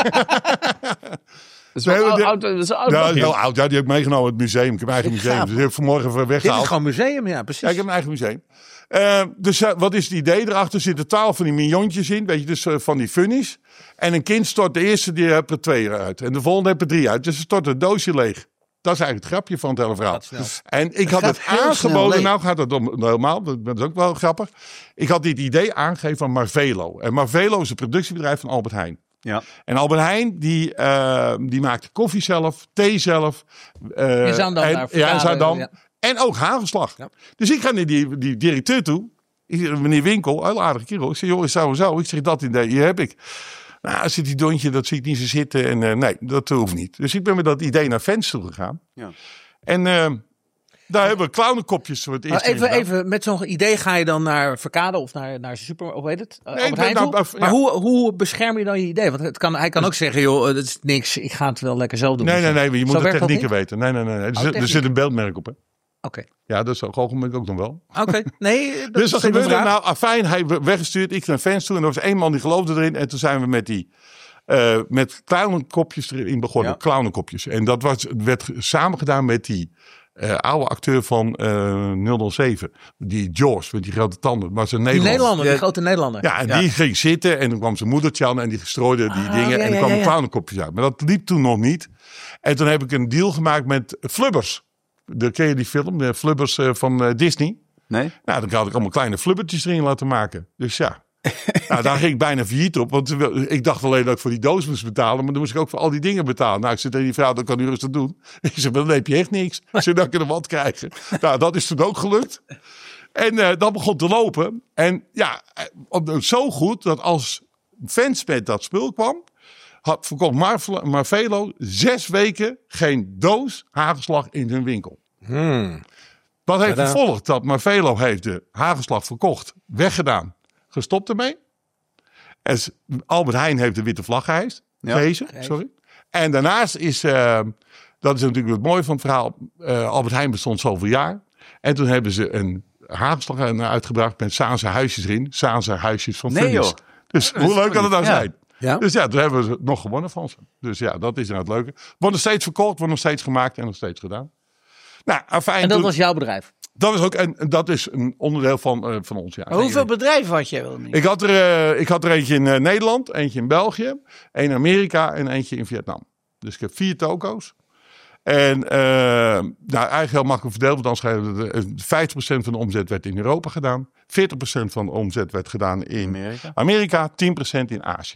Dat is Nee, wel maar oud. Dat is een oud Ja, dat is bakje. heel oud. Ja, die heb ik meegenomen uit het museum. Ik heb mijn eigen museum. Dus die heb ik vanmorgen even Dit is weggehaald. gewoon museum, ja, precies. Ja, ik heb mijn eigen museum. Dus wat is het idee? Erachter zitten 12 van die mignonjes in. Weet je, dus van die funnies. En een kind stort de eerste, die heeft er 2 uit. En de volgende heeft er 3 uit. Dus ze stort een doosje leeg. Dat is eigenlijk het grapje van het hele verhaal. En ik had gaat het heel snel aangeboden. leeg. Nou gaat het normaal. Dat is ook wel grappig. Ik had dit idee aangegeven van Marvelo. En Marvelo is een productiebedrijf van Albert Heijn. Ja. En Albert Heijn, die maakte koffie zelf, thee zelf. In Zaandam daar, in Zaandam. ja. En ook hagelslag. Dus ik ga naar die directeur toe. Ik zeg, meneer Winkel, heel aardige kerel. Ik zeg, joh, zo. Ik zeg, dat idee, hier heb ik. Nou, zit die Dontje, dat zie ik niet zo zitten. En nee, dat hoeft niet. Dus ik ben met dat idee naar Vens toe gegaan. Ja. En daar hebben we clownenkopjes voor het eerst in gedaan. Even, met zo'n idee ga je dan naar Verkade of naar Super, hoe heet het? Albert Heijn nou, toe? ja. Maar hoe bescherm je dan je idee? Want hij kan ook zeggen, joh, dat is niks, ik ga het wel lekker zelf doen. Nee, je moet de werkt dat technieken niet? weten. Nee. Er techniek. zit een beeldmerk op, hè. Oké. Ja, dat is ook nog wel. Nee, dat Dus is wat even een gebeurde vraag. nou? Afijn, hij werd weggestuurd. Ik naar Fans toe. En er was 1 man die geloofde erin. En toen zijn we met clownenkopjes erin begonnen. Ja. Clownenkopjes. En dat werd samen gedaan met die oude acteur van 007. Die Jaws, met die grote tanden. Maar zijn Die Nederlander. Nederlander, die grote Nederlander. Ja, en die ging zitten. En dan kwam zijn moedertje aan. En die strooide die dingen. ja, en er ja, kwamen ja. clownenkopjes uit. Maar dat liep toen nog niet. En toen heb ik een deal gemaakt met Flubbers. Ken je die film? De Flubbers van Disney. Nee? Nou, dan had ik allemaal kleine flubbertjes erin laten maken. Dus ja, nou, daar ging ik bijna failliet op. Want ik dacht alleen dat ik voor die doos moest betalen. Maar dan moest ik ook voor al die dingen betalen. Nou, ik zei tegen die vrouw, dat kan u rustig doen. Ik zei, maar dan heb je echt niks. Zodat ik er wat krijgen. Nou, dat is toen ook gelukt. En dat begon te lopen. En ja, zo goed dat als Fans met dat spul kwam, verkocht Marvelo 6 weken geen doos hagelslag in hun winkel. Wat heeft gevolgd? Dat Marvelo heeft de hagelslag verkocht, weggedaan, gestopt ermee. En Albert Heijn heeft de witte vlag gehezen. Sorry. En daarnaast is, dat is natuurlijk het mooie van het verhaal, Albert Heijn bestond zoveel jaar. En toen hebben ze een hagelslag uitgebracht met Saanse huisjes erin. Saanse huisjes van Nee, Funnies. joh. Dus hoe leuk kan het nou zijn? Ja. Dus ja, toen hebben we nog gewonnen van ze. Dus ja, dat is nou het leuke. Wordt nog steeds verkocht, wordt nog steeds gemaakt en nog steeds gedaan. Nou, afijn, En dat toen- was jouw bedrijf? dat is ook en dat is een onderdeel van ons. Ja. Maar hoeveel bedrijven had jij wel niet? Ik had er eentje in Nederland, eentje in België, één in Amerika en eentje in Vietnam. Dus ik heb 4 toko's. En nou, eigenlijk heel makkelijk verdeeld, want anders 50% van de omzet werd in Europa gedaan. 40% van de omzet werd gedaan in Amerika 10% in Azië.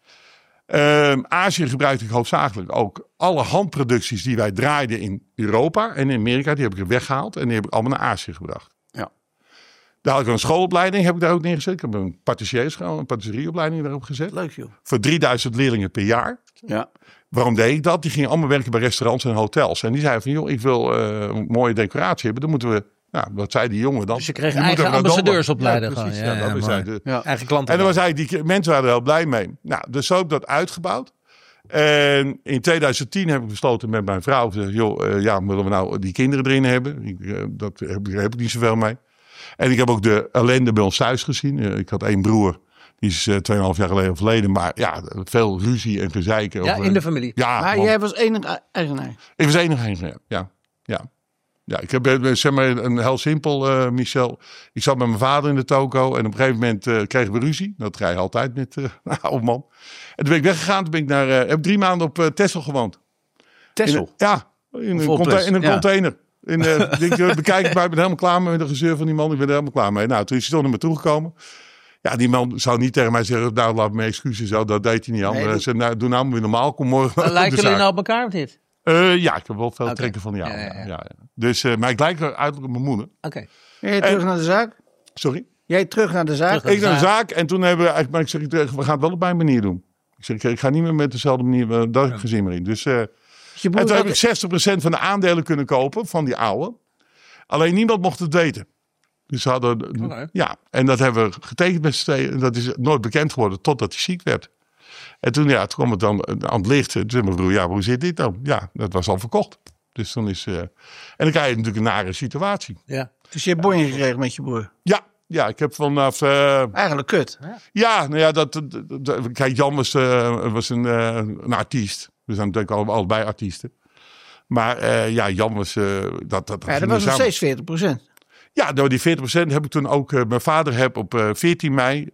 Azië gebruikte ik hoofdzakelijk ook alle handproducties die wij draaiden in Europa en in Amerika. Die heb ik er weggehaald en die heb ik allemaal naar Azië gebracht. Ja. Daar had ik een schoolopleiding, heb ik daar ook neergezet. Ik heb een patisserieschool, een patisserieopleiding daarop gezet. Leuk joh. Voor 3000 leerlingen per jaar. Ja. Waarom deed ik dat? Die gingen allemaal werken bij restaurants en hotels. En die zeiden van, joh, ik wil een mooie decoratie hebben. Dan moeten we, nou, wat zei die jongen dan? Dus je kreeg moet eigen even naar ambassadeurs Dover. opleiden. Ja, precies. gewoon. Ja, dat is mooi. eigenlijk de- Ja. Eigen klanten. En dan was eigenlijk, die mensen waren er heel blij mee. Nou, dus zo heb ik dat uitgebouwd. En in 2010 heb ik besloten met mijn vrouw, joh, ja, willen we nou die kinderen erin hebben? Daar heb ik niet zoveel mee. En ik heb ook de ellende bij ons thuis gezien. Ik had 1 broer Die is 2,5 jaar geleden overleden. Maar ja, veel ruzie en gezeiken. Ja, in de familie. Ja, Maar jij was enige eigenaar. ik was enige eigenaar, ja. Ja, ik heb zeg maar een heel simpel, Michel. Ik zat met mijn vader in de toko en op een gegeven moment kregen we ruzie. Dat krijg je altijd met een oude man. En toen ben ik weggegaan. Toen ben ik heb 3 maanden op Texel gewoond. Texel. In een container. Bekijk het maar, ik ben helemaal klaar met de gezeur van die man. Ik ben er helemaal klaar mee. Nou, toen is hij toch naar me toegekomen. Ja, die man zou niet tegen mij zeggen, nou, laat me excuses. Zo, dat deed hij niet aan. Hij zei, nou, doe nou maar weer normaal, kom morgen. Lijken jullie nou op elkaar of niet? Ja, ik heb wel veel trekken van jou. Ja. Dus, maar ik lijk uiterlijk op mijn moeder. Oké. Jij terug naar de zaak? Sorry? Jij terug naar de zaak? Ik naar de zaak en toen hebben we eigenlijk, maar ik zeg, we gaan het wel op mijn manier doen. Ik zeg, ik ga niet meer met dezelfde manier, daar heb ik geen zin meer in. Dus, en toen heb ik 60% van de aandelen kunnen kopen van die oude. Alleen niemand mocht het weten. Dus ze hadden, ja, en dat hebben we getekend met z'n tweeën. En dat is nooit bekend geworden totdat hij ziek werd. En toen kwam het dan aan het licht. Toen zei mijn broer, ja, hoe zit dit dan? Ja, dat was al verkocht. Dus dan is... en dan krijg je natuurlijk een nare situatie. Ja. Dus je hebt bonje gekregen met je broer? Ja, ik heb vanaf... Eigenlijk kut. Ja, nou ja, kijk, Jan was een artiest. We zijn natuurlijk allebei artiesten. Maar Jan was... dat was nog steeds 40%. Ja, door die 40% heb ik toen ook... mijn vader op 14 mei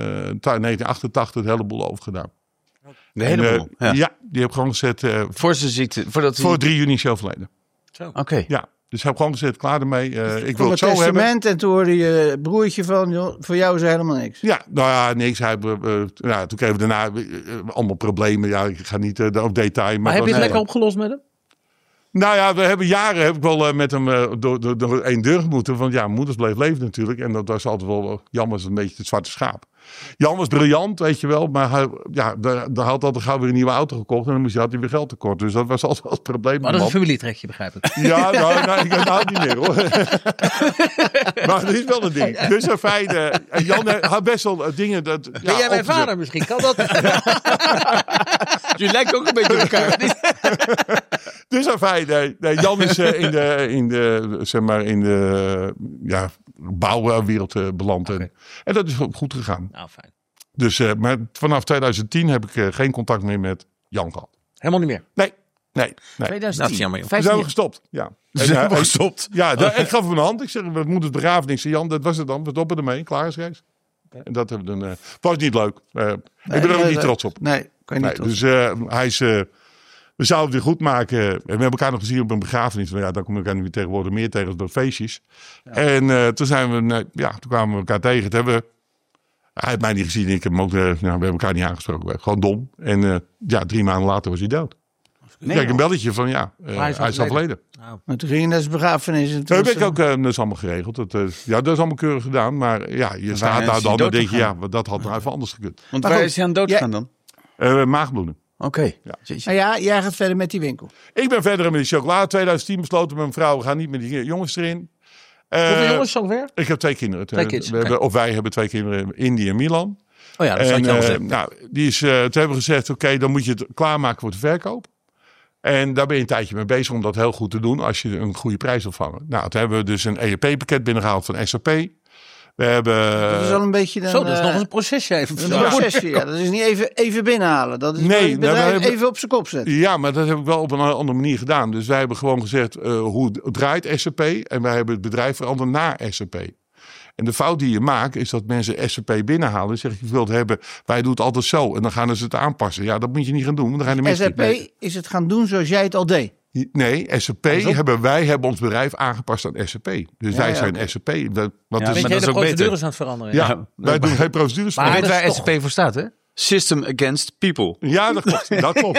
1988 het hele boel overgedaan. De hele boel? Ja, die heb gewoon gezet... voor zijn ziekte? Voor 3 juni is hij overleden. Oké. Ja, dus heb gewoon gezet, klaar ermee. Ik wil het het zo hebben. En toen hoorde je broertje van, joh, voor jou is er helemaal niks. Ja, nou ja, niks. Toen kregen we daarna allemaal problemen. Ja, ik ga niet op detail. Maar heb je het lekker opgelost met hem? Nou ja, we hebben jaren heb ik wel met hem door één deur gemoeten. Want ja, moeders bleef leven natuurlijk. En dat was altijd wel... Jan was een beetje het zwarte schaap. Jan was briljant, weet je wel. Maar hij had altijd gauw weer een nieuwe auto gekocht. En dan had hij weer geld tekort. Dus dat was altijd wel het probleem. Maar dat is een familietrekje, begrijp ik. Ja, nou, ik hou het niet meer hoor. Maar dat is wel een ding. Dus in feite, Jan had best wel dingen... Ben jij mijn vader misschien? Kan dat? Je lijkt ook een beetje op elkaar. Dus in feite, Jan is in de bouwwereld beland. Okay. En dat is goed gegaan. Nou, fijn. Dus, maar vanaf 2010 heb ik geen contact meer met Jan gehad. Helemaal niet meer? Nee. 2010? Dat is jammer, joh. We zijn gestopt, ja. Zijn we gestopt? Ja, ik gaf hem een hand. Ik zeg, we moeten het begraven. Ik zei, Jan, dat was het dan. We stoppen ermee. Klaar is Rees. Okay. En dat hebben we dan... was niet leuk. Ik ben er ook niet trots op. Nee, kan je niet trots. Dus hij is... we zouden het weer goed maken. En we hebben elkaar nog gezien op een begrafenis. Ja, daar komen we elkaar nu tegenwoordig meer tegen door feestjes. Ja. En toen zijn we... toen kwamen we elkaar tegen. Hij heeft mij niet gezien. Ik heb hem ook... we hebben elkaar niet aangesproken. Gewoon dom. En 3 maanden later was hij dood. Nee, kijk, een belletje van hij is overleden. Maar toen ging je naar zijn begrafenis. Dat heb ik ook, dat is allemaal geregeld. Dat is allemaal keurig gedaan. Maar ja, je staat daar dan en denk je, dat had nog even anders gekund. Want waar is hij aan dood gegaan dan? Maagbloeding. Oké. Ja. Jij gaat verder met die winkel. Ik ben verder met die chocolade. 2010 besloten met mijn vrouw, we gaan niet met die jongens erin. Hoeveel jongens zover? Ik heb 2 kinderen. 2 kids. Wij hebben 2 kinderen, Indy en Milan. Oh ja, dat zou ik al zeggen. Toen hebben we gezegd, oké, dan moet je het klaarmaken voor de verkoop. En daar ben je een tijdje mee bezig om dat heel goed te doen als je een goede prijs wil vangen. Nou, toen hebben we dus een ERP-pakket binnengehaald van SAP. We hebben... Dat is al een beetje... dat is nog eens een procesje even. Dat is niet even binnenhalen. Dat is het bedrijf even op zijn kop zetten. Ja, maar dat heb ik wel op een andere manier gedaan. Dus wij hebben gewoon gezegd hoe het draait SAP. En wij hebben het bedrijf veranderd naar SAP. En de fout die je maakt is dat mensen SAP binnenhalen. En zeggen, je wilt hebben, wij doen het altijd zo. En dan gaan ze het aanpassen. Ja, dat moet je niet gaan doen. Want dan ga je SAP is het gaan doen zoals jij het al deed. Nee, SAP hebben ons bedrijf aangepast aan SAP. Dus wij zijn SAP. Weet je, de procedures aan het veranderen. Ja, wij doen geen procedures. Maar weet waar SAP voor staat, hè? System Against People. Ja, dat klopt.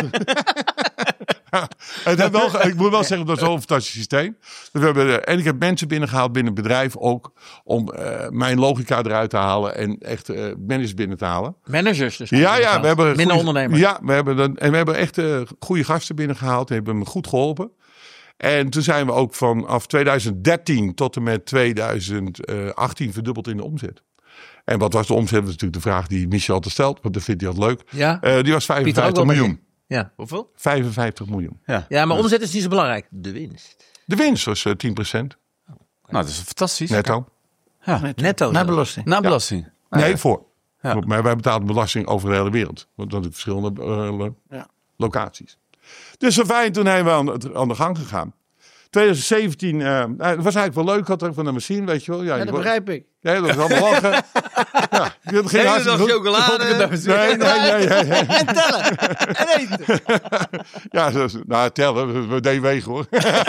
Ik moet wel zeggen, dat is wel een fantastisch systeem. En ik heb mensen binnengehaald binnen het bedrijf ook om mijn logica eruit te halen en echt managers binnen te halen. Managers dus? Ja, we hebben minder ondernemers. Ja, we hebben echt goede gasten binnengehaald. Die hebben me goed geholpen. En toen zijn we ook vanaf 2013 tot en met 2018 verdubbeld in de omzet. En wat was de omzet? Dat is natuurlijk de vraag die Michel altijd stelt, want dat vindt hij altijd leuk. Ja. Die was 55 miljoen. Ja. Hoeveel? 55 miljoen. Ja, maar omzet is niet zo belangrijk. De winst. De winst was 10%. Nou, dat is fantastisch. Netto. Ja, netto. Na belasting. Na belasting. Nee, voor. Ja. Maar wij betalen belasting over de hele wereld. Want dat is verschillende locaties. Dus zo fijn, toen zijn we aan de gang gegaan. 2017, het was eigenlijk wel leuk. Had er van de machine, weet je wel. Ja, dat begrijp ik. Ja, dat was allemaal lachen. Ja, dat ging hartstikke goed. chocolade. Nee. En tellen. En eten. Ja, tellen. We deden wegen, hoor.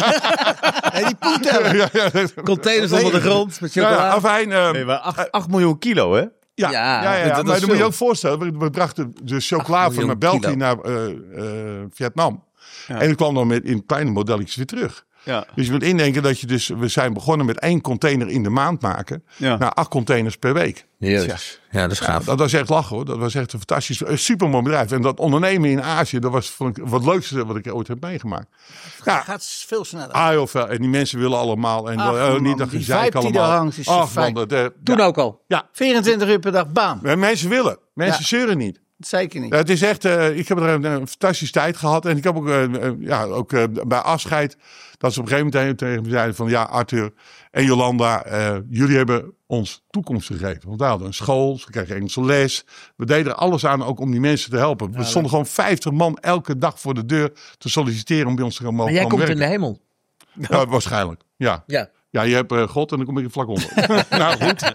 En die poen tellen. Containers onder de grond met chocola. Afijn. Nee, maar 8 miljoen kilo, hè? Ja, dat maar is dan moet je veel. ook voorstellen. We brachten de chocola van naar België kilo. naar Vietnam. Ja. En dat kwam dan in kleine modelletjes weer terug. Ja. Dus je moet indenken dat we zijn begonnen met 1 container in de maand maken. Ja. Naar 8 containers per week. Jezus. Ja, dat is gaaf. Dat was echt lachen, hoor. Dat was echt een fantastisch, supermooi bedrijf. En dat ondernemen in Azië, dat was vond ik, wat leukste wat ik ooit heb meegemaakt. Ja, Gaat veel sneller. heel veel. En die mensen willen allemaal. En Ach, niet man, dat die gezeik vibe die er allemaal. hangt is zo fijn. Toen ook al. Ja, 24 uur per dag, bam. mensen willen. Mensen zeuren niet. Zeker niet. Ja, het is echt, ik heb er een fantastische tijd gehad. En ik heb ook, bij afscheid, dat ze op een gegeven moment tegen me zeiden van, ja, Arthur en Jolanda, jullie hebben ons toekomst gegeven. Want we hadden een school, ze kregen Engelse les. We deden er alles aan ook om die mensen te helpen. We stonden gewoon 50 man elke dag voor de deur te solliciteren om bij ons te gaan mogen Maar jij komt werken. in de hemel. Ja, waarschijnlijk, ja. Ja. Ja, je hebt God en dan kom ik er vlak onder. Nou goed.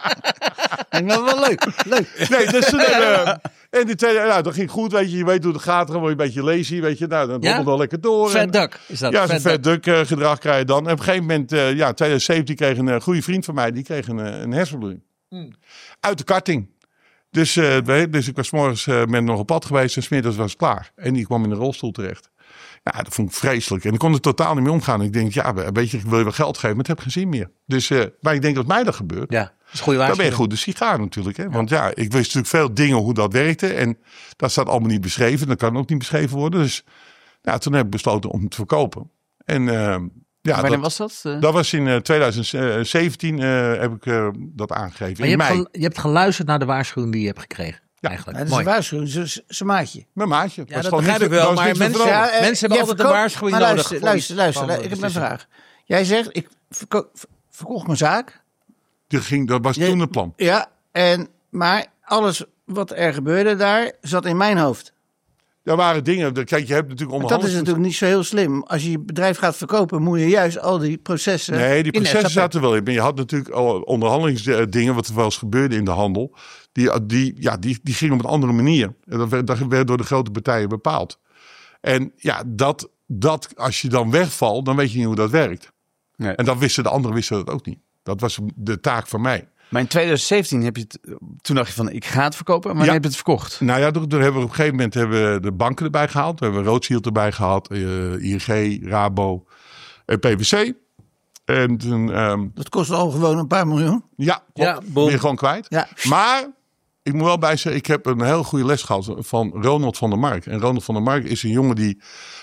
En dat wel leuk. Leuk. Nee, dus toen en die tweede, nou, dat ging goed, weet je. Je weet hoe het gaat, dan word je een beetje lazy, weet je. Nou, dan dobbelt wel lekker door. Fat duck is dat. Ja, zo'n vet duck gedrag krijg je dan. En op een gegeven moment, 2017 kreeg een goede vriend van mij, die kreeg een hersenbloeding. Uit de karting. Dus ik was 's morgens met nog op pad geweest en 's middags was het klaar. En die kwam in een rolstoel terecht. Ja, dat vond ik vreselijk. En ik kon er totaal niet mee omgaan. Ik denk, ja, weet je, ik wil je wel geld geven, maar het heb geen zin meer. Dus, maar ik denk dat mij dat gebeurt. Ja, dat is een goede Dan ben je waarschuwing. goed de sigaar natuurlijk. Hè? Want ja, ik wist natuurlijk veel dingen hoe dat werkte. En dat staat allemaal niet beschreven. Dat kan ook niet beschreven worden. Dus ja, toen heb ik besloten om het te verkopen. En Wanneer was dat? dat was in 2017 heb ik dat aangegeven. Maar in mei. je hebt geluisterd naar de waarschuwing die je hebt gekregen. Eigenlijk. Dat is een waarschuwing, zijn maatje. Mijn maatje. Ja, dat begrijp ik wel. dat was Maar niks te mensen, veranderen. mensen hebben altijd een waarschuwing maar nodig. Luister. Ik heb een vraag. Jij zegt, ik verkocht mijn zaak. Dat was toen het plan. Ja, maar alles wat er gebeurde daar zat in mijn hoofd. Er waren dingen. Kijk, je hebt natuurlijk Maar dat is onderhandeld. natuurlijk niet zo heel slim. Als je je bedrijf gaat verkopen, moet je juist al die processen... Nee, die processen SAP. zaten er wel in. Je had natuurlijk al onderhandelingsdingen, wat er wel eens gebeurde in de handel. Die gingen op een andere manier. En dat werd door de grote partijen bepaald. En ja, dat als je dan wegvalt, dan weet je niet hoe dat werkt. Nee. En de anderen wisten dat ook niet. Dat was de taak van mij. Maar in 2017 heb je het, toen dacht je van, ik ga het verkopen. Maar wanneer heb je het verkocht? Nou ja, toen hebben we op een gegeven moment hebben we de banken erbij gehaald. We hebben Rothschild erbij gehad, ING, Rabo, PwC. En toen, Dat kost al gewoon een paar miljoen. Ja, ben boom. je gewoon kwijt. Ja. Maar ik moet wel bij zeggen, ik heb een heel goede les gehad van Ronald van der Mark. En Ronald van der Mark is een jongen die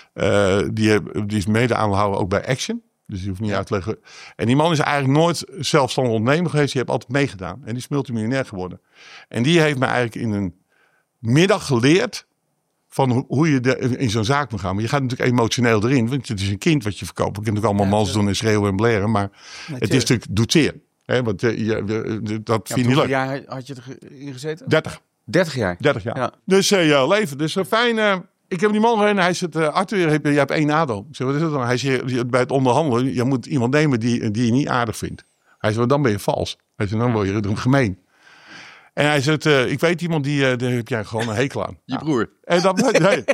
is mede aandeelhouder ook bij Action. Dus die hoeft niet uit te leggen. En die man is eigenlijk nooit zelfstandig ondernemer geweest. Die heeft altijd meegedaan. En die is multimiljonair geworden. En die heeft me eigenlijk in een middag geleerd van hoe je in zo'n zaak moet gaan. Maar je gaat natuurlijk emotioneel erin. Want het is een kind wat je verkoopt. Je kunt natuurlijk allemaal mans doen en schreeuwen en blaren. Maar het is natuurlijk doeteren. Want dat vind je niet Hoeveel leuk. jaar had je erin gezeten? 30 jaar. 30 jaar. Ja. Dus jouw leven. Dus fijn. Ik heb die man geheen. Hij zegt, Arthur, je hebt 1 nadeel. Ik zeg, wat is dat dan? Hij zegt, bij het onderhandelen, je moet iemand nemen die je niet aardig vindt. Hij zegt, dan ben je vals. Hij zegt, dan word je gemeen. En hij zegt, ik weet iemand daar heb jij gewoon een hekel aan. Je broer. En dan,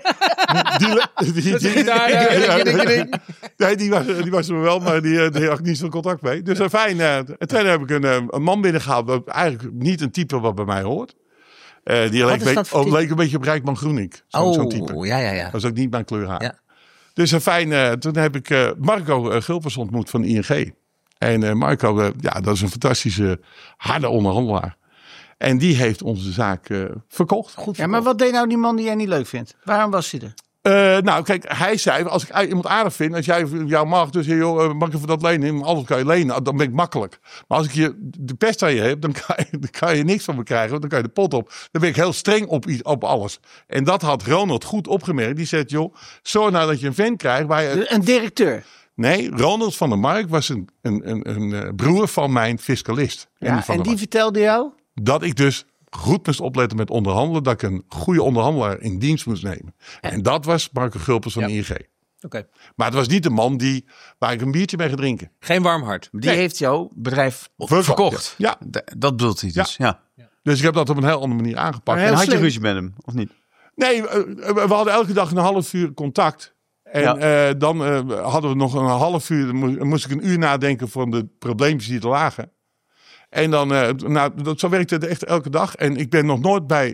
die was er wel, maar die had ik niet zo'n contact mee. Dus fijn. En toen heb ik een man binnengehaald, dat eigenlijk niet een type wat bij mij hoort. Die leek een beetje op Rijkman Groening. Zo'n type. Ja. Dat is ook niet mijn kleur haar. Ja. Dus fijn. Toen heb ik Marco Gulpers ontmoet van ING. En Marco, dat is een fantastische, harde onderhandelaar. En die heeft onze zaak verkocht. Goed Ja, maar wat deed nou die man die jij niet leuk vindt? Waarom was hij er? Nou, kijk, hij zei, als ik iemand aardig vind, als jij jou mag, dus joh, mag ik even dat lenen? Alles kan je lenen, dan ben ik makkelijk. Maar als ik de pest aan je heb, dan kan je niks van me krijgen, want dan kan je de pot op. Dan ben ik heel streng op alles. En dat had Ronald goed opgemerkt. Die zegt, joh, zorg nou dat je een vent krijgt waar je... Een directeur. Nee, Ronald van der Mark was een broer van mijn fiscalist. Ja, en die vertelde jou? Dat ik dus goed moest opletten met onderhandelen. Dat ik een goede onderhandelaar in dienst moest nemen. En dat was Marco Gulpers van de ING. Oké. Maar het was niet de man waar ik een biertje mee ging drinken. Geen warm hart. Die heeft jouw bedrijf Verkocht, verkocht. ja. Dat bedoelt hij dus. Ja. Dus ik heb dat op een heel andere manier aangepakt. Maar En heel had je slim. ruzie met hem, of niet? Nee, we hadden elke dag een half uur contact. En dan hadden we nog een half uur. Dan moest ik een uur nadenken van de probleempjes die er lagen. En dan, zo werkte het echt elke dag. En ik ben nog nooit bij,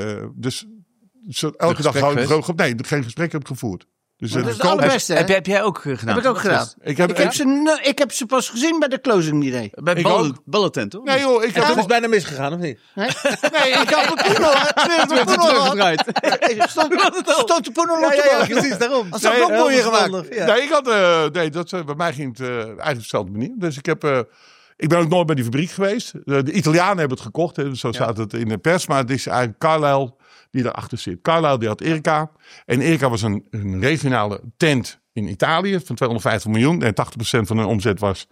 elke dag geen gesprek heb gevoerd. Dus Dat is het allerbeste, hè? Heb jij ook gedaan? Heb ik ook gedaan. Ik heb ze pas gezien bij de closing meeting. Bij ballentent, hoor? Nee joh, ik heb Dat is bijna misgegaan, of niet? Nee, ik had mijn poen al teruggedraaid. Stond de poen al op de bank. precies, daarom. Als dat ook mooier gemaakt. Ja. Nee, ik had, bij mij ging het eigenlijk op dezelfde manier. Dus ik ben ook nooit bij die fabriek geweest. De Italianen hebben het gekocht, hè, zo staat het in de pers. Maar het is eigenlijk Carlyle die erachter zit. Carlyle die had Erica. En Erica was een regionale tent in Italië van 250 miljoen. En 80% van hun omzet was,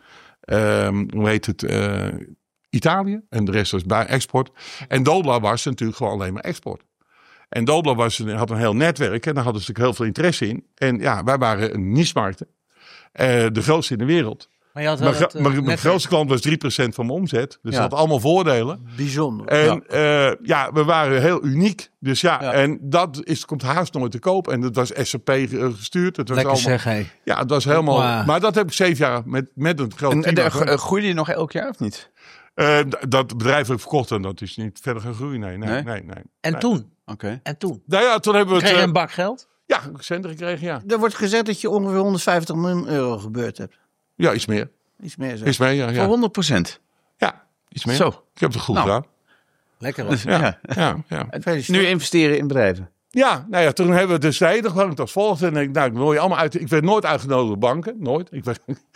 Italië. En de rest was bij export. En Dobler was natuurlijk gewoon alleen maar export. En Dobler had een heel netwerk. En daar hadden ze natuurlijk heel veel interesse in. En ja, wij waren een niche-markt. De grootste in de wereld. Maar je had wel Mijn grootste klant was 3% van mijn omzet. Dus dat had allemaal voordelen. Bijzonder. En we waren heel uniek. Dus en dat komt haast nooit te koop. En dat was SAP gestuurd. Het was Lekker allemaal, zeg, hé. ja, het was helemaal... Wow. Maar dat heb ik 7 jaar met een groot team. En groeide je nog elk jaar, of niet? Dat bedrijf heb ik verkocht en dat is niet verder gaan groeien. Nee. En toen? Oké. En toen? Nou ja, toen hebben we Kreeg je het... een bak geld? Ja, centen gekregen, ja. Er wordt gezegd dat je ongeveer 150 miljoen euro gebeurd hebt. Ja, iets meer. Iets meer zo. Iets meer, ja. Voor 100%. Ja, iets meer. Zo. Ik heb het goed Nou. gedaan. Lekker hoor. Ja. Nu investeren in bedrijven. Ja, nou ja, toen hebben we dus de gewoon als volgt. En ik wil je allemaal uit. Ik werd nooit uitgenodigd door banken. Nooit. Ik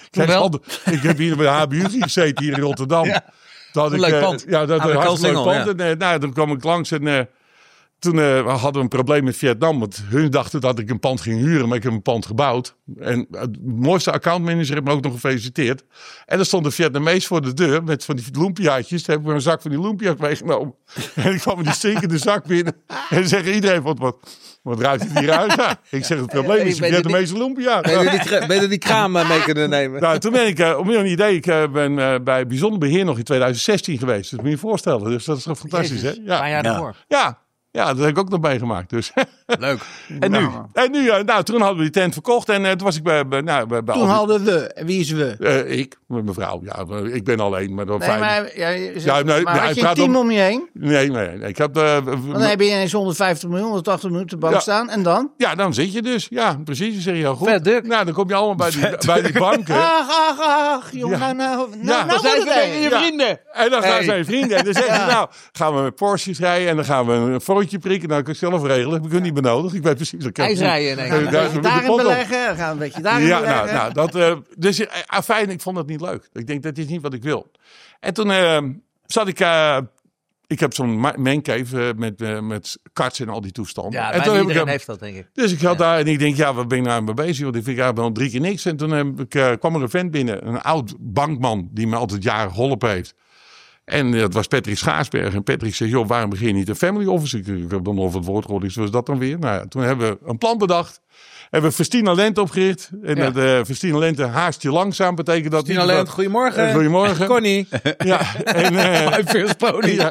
heb hier bij de HBU gezeten hier in Rotterdam. Ja. Dat Een leuk pand. Ja, dat Aan de een hartstikke leuk Koolsingel, pand. En dan kwam ik langs en toen hadden we een probleem met Vietnam. Want hun dachten dat ik een pand ging huren, maar ik heb een pand gebouwd. En het mooiste accountmanager heeft me ook nog gefeliciteerd. En er stond een Vietnamees voor de deur met van die lumpiaatjes. Toen hebben we een zak van die lumpia's meegenomen. En ik kwam met die stinkende zak binnen. En dan zeggen iedereen, wat ruikt het hier uit? Ja. Ik zeg, het probleem is de Vietnamese lumpia. Ben je die kraam mee kunnen nemen? Nou, toen ben ik, om je een idee, ik ben bij Bijzonder Beheer nog in 2016 geweest. Dat moet je je voorstellen. Dus dat is toch fantastisch, hè? Een paar jaar daarvoor. Ja, dat heb ik ook nog meegemaakt. Dus. Leuk. En nu? En nu, toen hadden we die tent verkocht en toen was ik bij Toen hadden we. Wie is we? ik, met mijn vrouw. Ja, ik ben alleen, maar dat Nee, fijn. maar had je een team om je heen? Nee. Ik heb Dan heb je ineens 150 miljoen, 180 miljoen te bank staan. En dan? Ja, dan zit je dus. Ja, precies. Dan zeg je al goed. Vet druk. Nou, dan kom je allemaal bij die banken. Ach, jongen. Ja. Nou zijn wordt het je vrienden. En dan gaan zijn vrienden. En dan zeggen ze, nou, gaan we met Porsches rijden. En dan gaan we een fortje prikken. Nou, kan ik zelf regelen. Heb ik het niet benodigd. Ik weet precies. IJsrijden. Nee. Gaan we een beetje daarin beleggen. Gaan we een beetje daarin beleggen. Nou, dus fijn, ik vond dat niet leuk. Ik denk, dat is niet wat ik wil. En toen zat ik... ik heb zo'n mancave met karts en al die toestanden. Ja, en toen iedereen heeft dat, denk ik. Dus ik zat daar en ik denk, wat ben ik nou mee bezig? Want ik vind eigenlijk wel 3 keer niks. En toen kwam er een vent binnen, een oud bankman die me altijd jaren geholpen heeft. En dat was Patrick Schaarsberg. En Patrick zei, joh, waarom begin je niet een family office? Ik heb dan nog het woord gehoord. Dus was dat dan weer? Nou ja, toen hebben we een plan bedacht. Hebben we Festina Lente opgericht. En dat Festina Lente haast je langzaam betekent dat... Festina Lente, goedemorgen. Goedemorgen. Connie. Ja. En, First Pony. ja.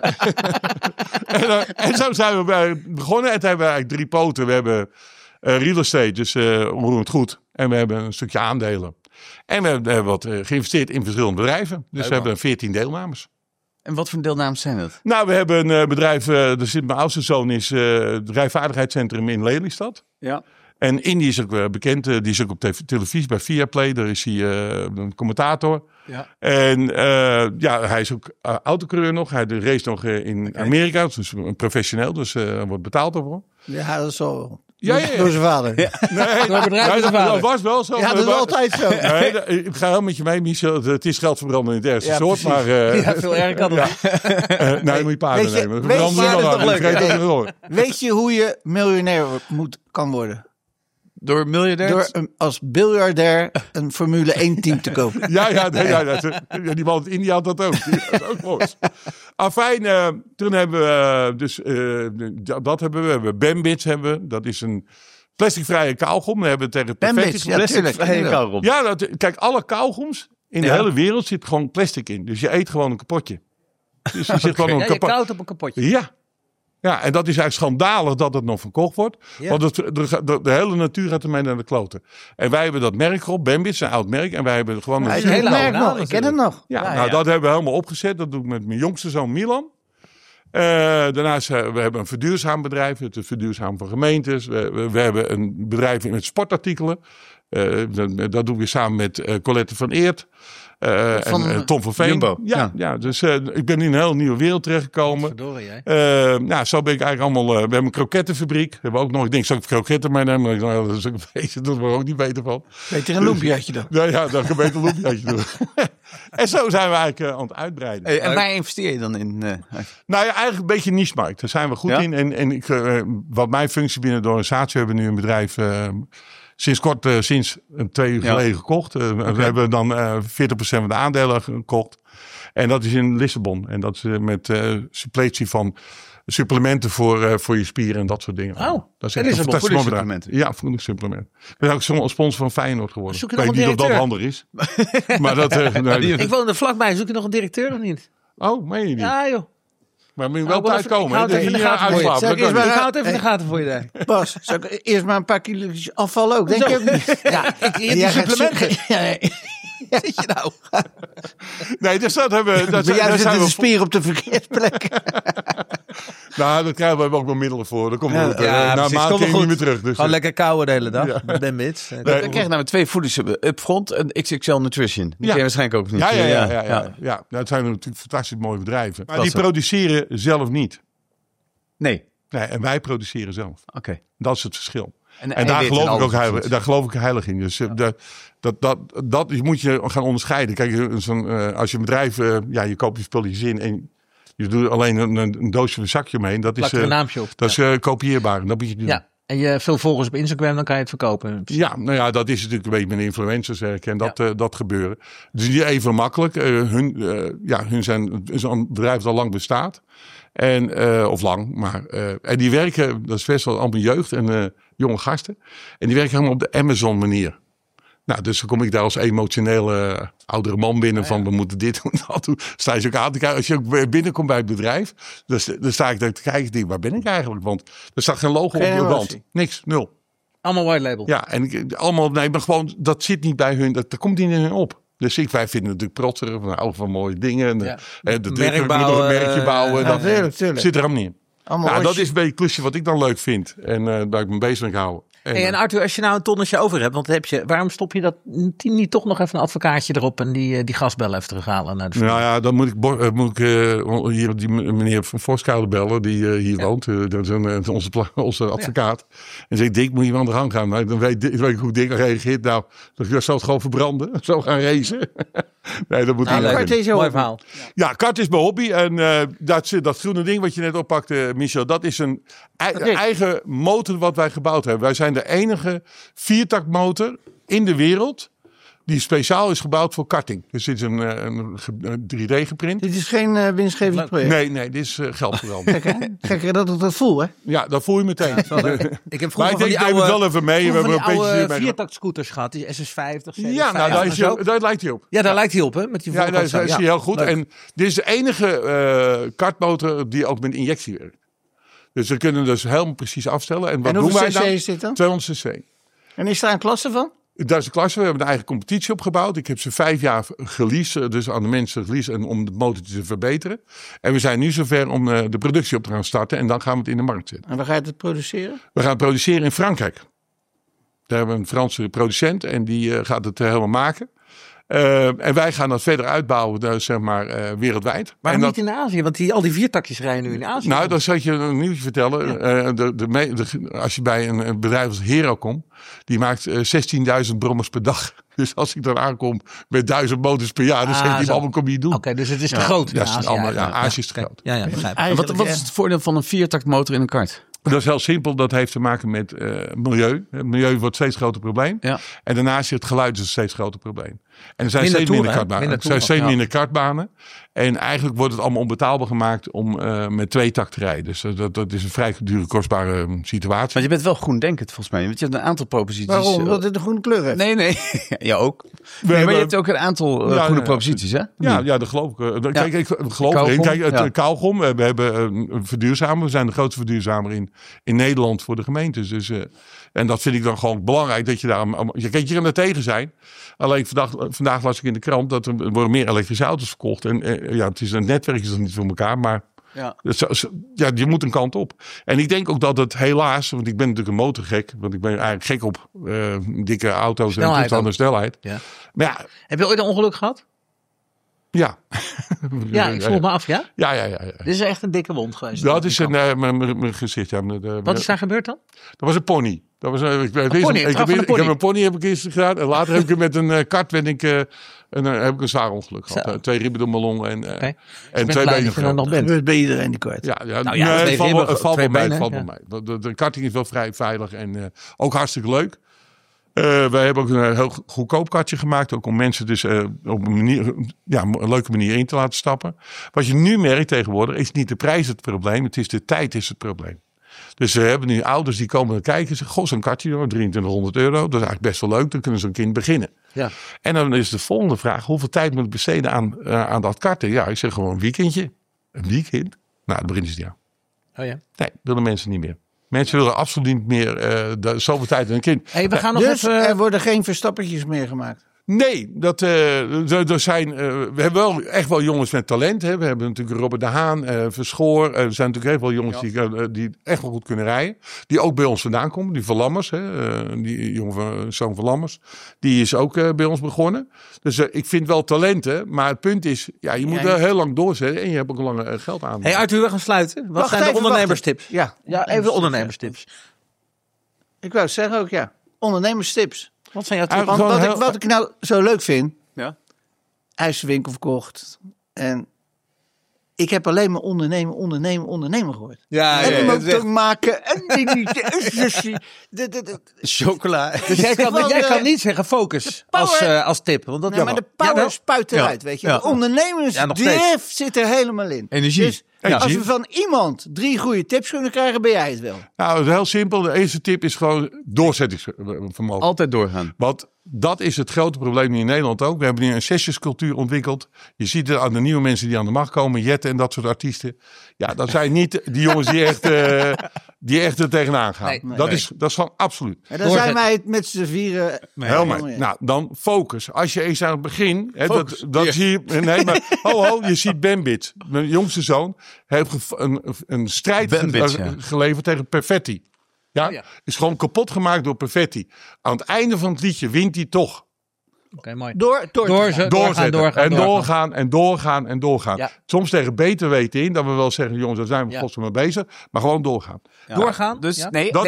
en zo zijn we begonnen. En toen hebben we eigenlijk 3 poten. We hebben real estate, dus onroerend goed. En we hebben een stukje aandelen. En we hebben wat geïnvesteerd in verschillende bedrijven. Dus we hebben 14 deelnames. En wat voor deelnames zijn dat? Nou, we hebben een bedrijf, mijn oudste zoon is het Rijvaardigheidscentrum in Lelystad. Ja. En Indy is ook bekend, die is ook op televisie bij Viaplay, daar is hij een commentator. Ja. En hij is ook autocoureur nog, hij race nog in Amerika, dus een professioneel, dus wordt betaald daarvoor. Ja, dat is zo. Ja. Door zijn vader. Nee, dat was wel zo. Ja, dat is altijd zo. Nee, ik ga heel met je mee, Michel. Het is geld verbranden in het ergste soort, precies. maar... Veel erg kan het. nee, moet je paarden nemen. Weet je hoe je miljonair kan worden? Door miljardairs? Door als biljardair een Formule 1 team te kopen. Ja, die man uit India had dat ook. Die had ook los. Afijn, toen hebben we dat hebben we. We hebben Bambits hebben. Dat is een plasticvrije kauwgom. We hebben tegen het Bambits, perfectie. ja, Ja, kijk, alle kauwgoms in de hele wereld zit gewoon plastic in. Dus je eet gewoon een kapotje. Dus je zit gewoon je koudt op een kapotje. Ja, en dat is eigenlijk schandalig dat het nog verkocht wordt. Ja. Want de hele natuur gaat ermee naar de kloten. En wij hebben dat merk erop. Bambits, een oud merk. En wij hebben gewoon Hij is een een hele merk oude nog. naam Ik ken hem nog. dat hebben we helemaal opgezet. Dat doe ik met mijn jongste zoon Milan. Daarnaast we hebben een verduurzaambedrijf. Het verduurzaam van gemeentes. We hebben een bedrijf met sportartikelen. Dat doen we samen met Colette van Eert. En Tom van Veen. Jumbo. Ja, dus ik ben in een heel nieuwe wereld terechtgekomen. Verdorie, jij. Zo ben ik eigenlijk allemaal. We hebben een krokettenfabriek. We hebben ook nog. Ik denk, zou ik kroketten meenemen? Maar ik dacht, dat is ook een beetje. Dat we ook niet beter van. Beter een loempiaatje dan. Nou ja, dan kan ik beter een loempiaatje doen. En zo zijn we eigenlijk aan het uitbreiden. Hey, en waar investeer je dan in? Nou ja, eigenlijk een beetje niche-markt. Daar zijn we goed in. En wat mijn functie binnen de organisatie, we hebben nu een bedrijf sinds 2 uur geleden gekocht. We hebben dan 40% van de aandelen gekocht. En dat is in Lissabon. En dat is met suppletie van supplementen voor je spieren en dat soort dingen. Oh, dat is in echt Lissabon, een fantastisch bedrijf. voedingssupplementen. Ja, voedingssupplementen. We zijn ook sponsor van Feyenoord geworden. Zoek je Ik nog weet een niet of dat directeur? handig is. Maar dat... Ik woon er vlakbij. Zoek je nog een directeur of niet? Oh, meen je niet? Ja, joh. Maar moet je wel tijd komen. Ik hou het even in de gaten voor je. Uitslapen. Zeg, Ik hou het even in de gaten voor je daar. Bas, zou ik eerst maar een paar kilo afvallen ook? Denk je ook niet? Ja, die supplementen. Zit je nou? Nee, dus dat hebben we... Bij jou daar zit zijn de we spier op de verkeerde plek. Nou, daar krijgen we ook wel middelen voor. Dan komen we na een precies. maand Kom keer maar niet goed. meer terug. Dus, Gewoon lekker kauwen de hele dag. Ja. Bambits. Dan krijg je namelijk 2 voedingssuplementen. Upfront en XXL Nutrition. Die ken je waarschijnlijk ook niet. Ja. Dat zijn natuurlijk fantastisch mooie bedrijven. Maar die produceren zelf niet. Nee. Nee, en wij produceren zelf. Oké. Dat is het verschil. En daar eiwitten geloof en ik ook alles. heilig, daar geloof ik heilig in. Dus dat moet je gaan onderscheiden. Kijk, als je een bedrijf, je koopt je spulletjes in en je doet alleen een doosje een zakje omheen. Dat Plak er een naamje op. Dat is kopieerbaar. Dat moet je doen. Ja. En je veel volgers op Instagram, dan kan je het verkopen. Ja, nou ja, dat is natuurlijk een beetje met influencers werken en dat gebeuren. Dus niet even makkelijk. Hun zijn een bedrijf dat al lang bestaat. Of lang, maar. En die werken, dat is best wel allemaal jeugd en jonge gasten. En die werken helemaal op de Amazon manier. Nou, dus dan kom ik daar als emotionele oudere man binnen van we moeten dit doen, dat doen. Sta je ook aan te kijken. Als je ook binnenkomt bij het bedrijf, dan sta ik daar te kijken. Denk, waar ben ik eigenlijk? Want er staat geen logo op de wand. Niks, 0. Allemaal white label. Ja, maar gewoon, dat zit niet bij hun, dat komt niet in hun op. Dus wij vinden het natuurlijk protserig, we houden van mooie dingen. De merkje bouwen, dat zit er allemaal niet in. Dat is een beetje een klusje wat ik dan leuk vind. En waar ik me bezig mee hou. En Arthur, als je nou een tonnetje over hebt, waarom stop je dat niet toch nog even een advocaatje erop en die gasbel even terughalen naar de Nou ja, dan moet ik hier die meneer van Voskoude bellen, die hier woont. Dat is onze advocaat. En zeg ik, Dick, moet je wel aan de gang gaan. Nou, dan weet ik hoe Dick reageert. Nou, dan zal het gewoon verbranden. Zo gaan racen. Nee, dat moet niet. Mooi verhaal. Ja, kart is mijn hobby. En dat groene ding wat je net oppakte, Michel, dat is een eigen motor wat wij gebouwd hebben. Wij zijn de enige 4-taktmotor in de wereld die speciaal is gebouwd voor karting. Dus dit is een 3D geprint. Dit is geen winstgevend project. Nee, dit is geld veranderd. Gekker dat ik dat voel, hè? Ja, dat voel je meteen. Ik heb vroeger Maar ik neem het wel even mee. We hebben een beetje 4-takt scooters gehad, die SS50. Ja, nou, daar lijkt hij op. Ja, daar lijkt hij op, hè? Met die daar is hij heel goed. Leuk. En dit is de enige kartmotor die ook met injectie werkt. Dus we kunnen dus helemaal precies afstellen. En wat doen wij dan? Is dit dan? 200 cc. En is daar een klasse van? Daar is een klasse. We hebben een eigen competitie opgebouwd. Ik heb ze 5 jaar geleased, dus aan de mensen geleased om de motor te verbeteren. En we zijn nu zover om de productie op te gaan starten. En dan gaan we het in de markt zetten. En waar ga je het produceren? We gaan het produceren in Frankrijk. Daar hebben we een Franse producent en die gaat het helemaal maken. En wij gaan dat verder uitbouwen, zeg maar, wereldwijd. Maar niet in Azië, want al die 4-takjes rijden nu in Azië. Nou, dan zal ik je een nieuwtje vertellen. Ja. Als je bij een bedrijf als Hero komt, die maakt 16.000 brommers per dag. Dus als ik dan aankom met 1000 motors per jaar, dan zeg je allemaal kom je doen. Oké, dus het is te groot. Ja, Azië is te groot. Ja, begrijp ik. En wat is het voordeel van een 4-takt motor in een kart? Dat is heel simpel. Dat heeft te maken met milieu. Het milieu wordt een steeds groter probleem. Ja. En daarnaast is het geluid een steeds groter probleem. En er zijn Minder steeds minder toeren, hè? kartbanen. Minder Er zijn steeds toeren, minder kartbanen. En eigenlijk wordt het allemaal onbetaalbaar gemaakt om met 2 tak te rijden. Dus dat is een vrij dure, kostbare situatie. Want je bent wel groendenkend volgens mij. Want je hebt een aantal proposities. Waarom? Omdat het een groene kleur heeft. Nee. Ja, ook. Maar je hebt ook een aantal goede proposities, hè? Ja, dat geloof ik. Kijk, ik geloof erin. Kijk, het kauwgom. We hebben een verduurzamer. We zijn de grootste verduurzamer in Nederland voor de gemeentes. Dus, en dat vind ik dan gewoon belangrijk. Dat je daar... Je kan er tegen zijn. Alleen vandaag las ik in de krant dat er worden meer elektrische auto's verkocht. En het netwerk is dan niet voor elkaar. Maar je moet een kant op. En ik denk ook dat het helaas... Want ik ben natuurlijk een motorgek. Want ik ben eigenlijk gek op dikke auto's Snelheid en snelheid. Ja. Maar ja... Heb je ooit een ongeluk gehad? Ja. Ja, ik vroeg me af, ja? Ja. Dit is echt een dikke wond geweest. Dat is mijn gezicht. Ja. Wat is daar gebeurd dan? Dat was een pony. Dat was pony, ik heb een pony eerst gedaan. En later heb ik met een kart heb ik een zwaar ongeluk gehad. 2 ribben door mijn long en 2 benen. nog Dat gebeurt bij iedereen die kort. Het valt bij mij. De karting is wel vrij veilig en ook hartstikke leuk. Wij hebben ook een heel goedkoop kartje gemaakt. Ook om mensen dus op een leuke manier in te laten stappen. Wat je nu merkt tegenwoordig is niet de prijs het probleem. Het is de tijd is het probleem. Dus we hebben nu ouders die komen kijken en zeggen... Goh, zo'n kartje, €2300. Dat is eigenlijk best wel leuk. Dan kunnen zo'n kind beginnen. Ja. En dan is de volgende vraag... Hoeveel tijd moet ik besteden aan dat karten? Ja, ik zeg gewoon een weekendje. Een weekend? Nou, dan beginnen ze niet aan. Oh ja. Nee, willen mensen niet meer. Mensen willen absoluut niet meer zoveel tijd aan een kind. Hey, we gaan nog dus even... er worden geen verstappertjes meer gemaakt? Nee, er zijn, we hebben wel echt wel jongens met talent. Hè. We hebben natuurlijk Robert de Haan, Verschoor. Er zijn natuurlijk heel veel jongens die echt wel goed kunnen rijden. Die ook bij ons vandaan komen. Die Verlammers, die jongen zoon Verlammers. Die is ook bij ons begonnen. Dus ik vind wel talenten. Maar het punt is, je moet wel heel lang doorzetten. En je hebt ook lange geld aan. Hey Arthur, we gaan sluiten. Wat zijn de ondernemerstips? Ja, even de ondernemerstips. Ik wou zeggen ook, ondernemerstips. Wat zijn jouw tips? Want wat ik nou zo leuk vind... Ja. IJsselwinkel verkocht. En ik heb alleen maar ondernemen gehoord. En motor maken. En chocola. Dus jij kan niet zeggen focus als tip. Want dat maar de power spuit eruit, weet je. De ondernemersdrift zit er helemaal in. Energie. Dus als we van iemand 3 goede tips kunnen krijgen, ben jij het wel. Nou, het is heel simpel. De eerste tip is gewoon doorzettingsvermogen. Altijd doorgaan. Want dat is het grote probleem in Nederland ook. We hebben nu een sessiescultuur ontwikkeld. Je ziet het aan de nieuwe mensen die aan de macht komen. Jette en dat soort artiesten. Ja, dat zijn niet die jongens die echt er tegenaan gaan. Nee. Dat is gewoon absoluut. En dan zijn wij het met z'n vieren. Helemaal. Nou, dan focus. Als je eens aan het begin... dat zie je... Nee, maar je ziet Bambit. Mijn jongste zoon heeft een strijd geleverd tegen Perfetti. Ja? Is gewoon kapot gemaakt door Perfetti. Aan het einde van het liedje wint hij toch. Oké, mooi. Doorgaan. Ja. Soms tegen beter weten in. Dat we wel zeggen, jongens, daar zijn we godsdienst mee bezig. Maar gewoon doorgaan. Ja. Doorgaan? Dus,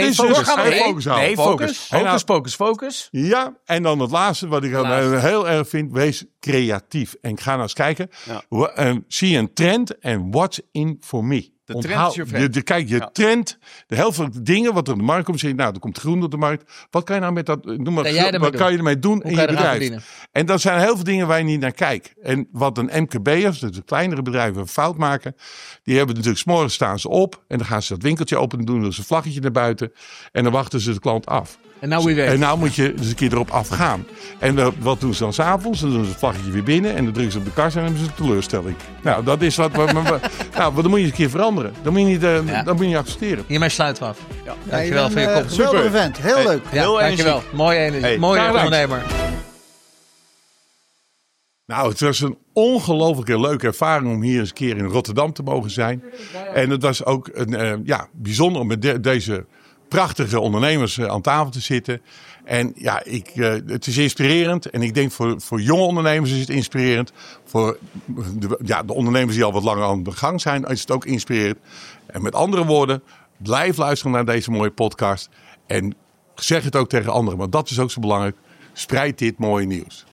focus. Ja, en dan het laatste wat ik heel erg vind. Wees creatief. En ga nou eens kijken. Ja. Zie een trend en what's in for me. De trend is je vriend. Kijk, je trend, de helft van de dingen wat er op de markt komt, nou, er komt groen op de markt. Wat kan je nou met dat, wat kan je ermee doen in je bedrijf? En dat zijn heel veel dingen waar je niet naar kijkt. En wat een MKB'ers, dus de kleinere bedrijven, fout maken, die hebben natuurlijk 's morgens staan ze op en dan gaan ze dat winkeltje open doen, doen ze een vlaggetje naar buiten en dan wachten ze de klant af. En nou moet je dus een keer erop afgaan. En wat doen ze dan 's avonds? Dan doen ze het vlaggetje weer binnen en dan drukken ze op de kast en dan hebben ze een teleurstelling. Nou, dat is wat. Dan moet je een keer veranderen. Dan moet je niet accepteren. Hiermee sluiten we af. Ja. Dankjewel voor je komst. Super event. Heel leuk. Dankjewel. Mooie energie. Mooie ondernemer. Nou, het was een ongelooflijk leuke ervaring om hier eens een keer in Rotterdam te mogen zijn. En het was ook bijzonder om met deze prachtige ondernemers aan tafel te zitten. En het is inspirerend. En ik denk voor jonge ondernemers is het inspirerend. Voor de ondernemers die al wat langer aan de gang zijn, is het ook inspirerend. En met andere woorden, blijf luisteren naar deze mooie podcast. En zeg het ook tegen anderen, want dat is ook zo belangrijk. Spreid dit mooie nieuws.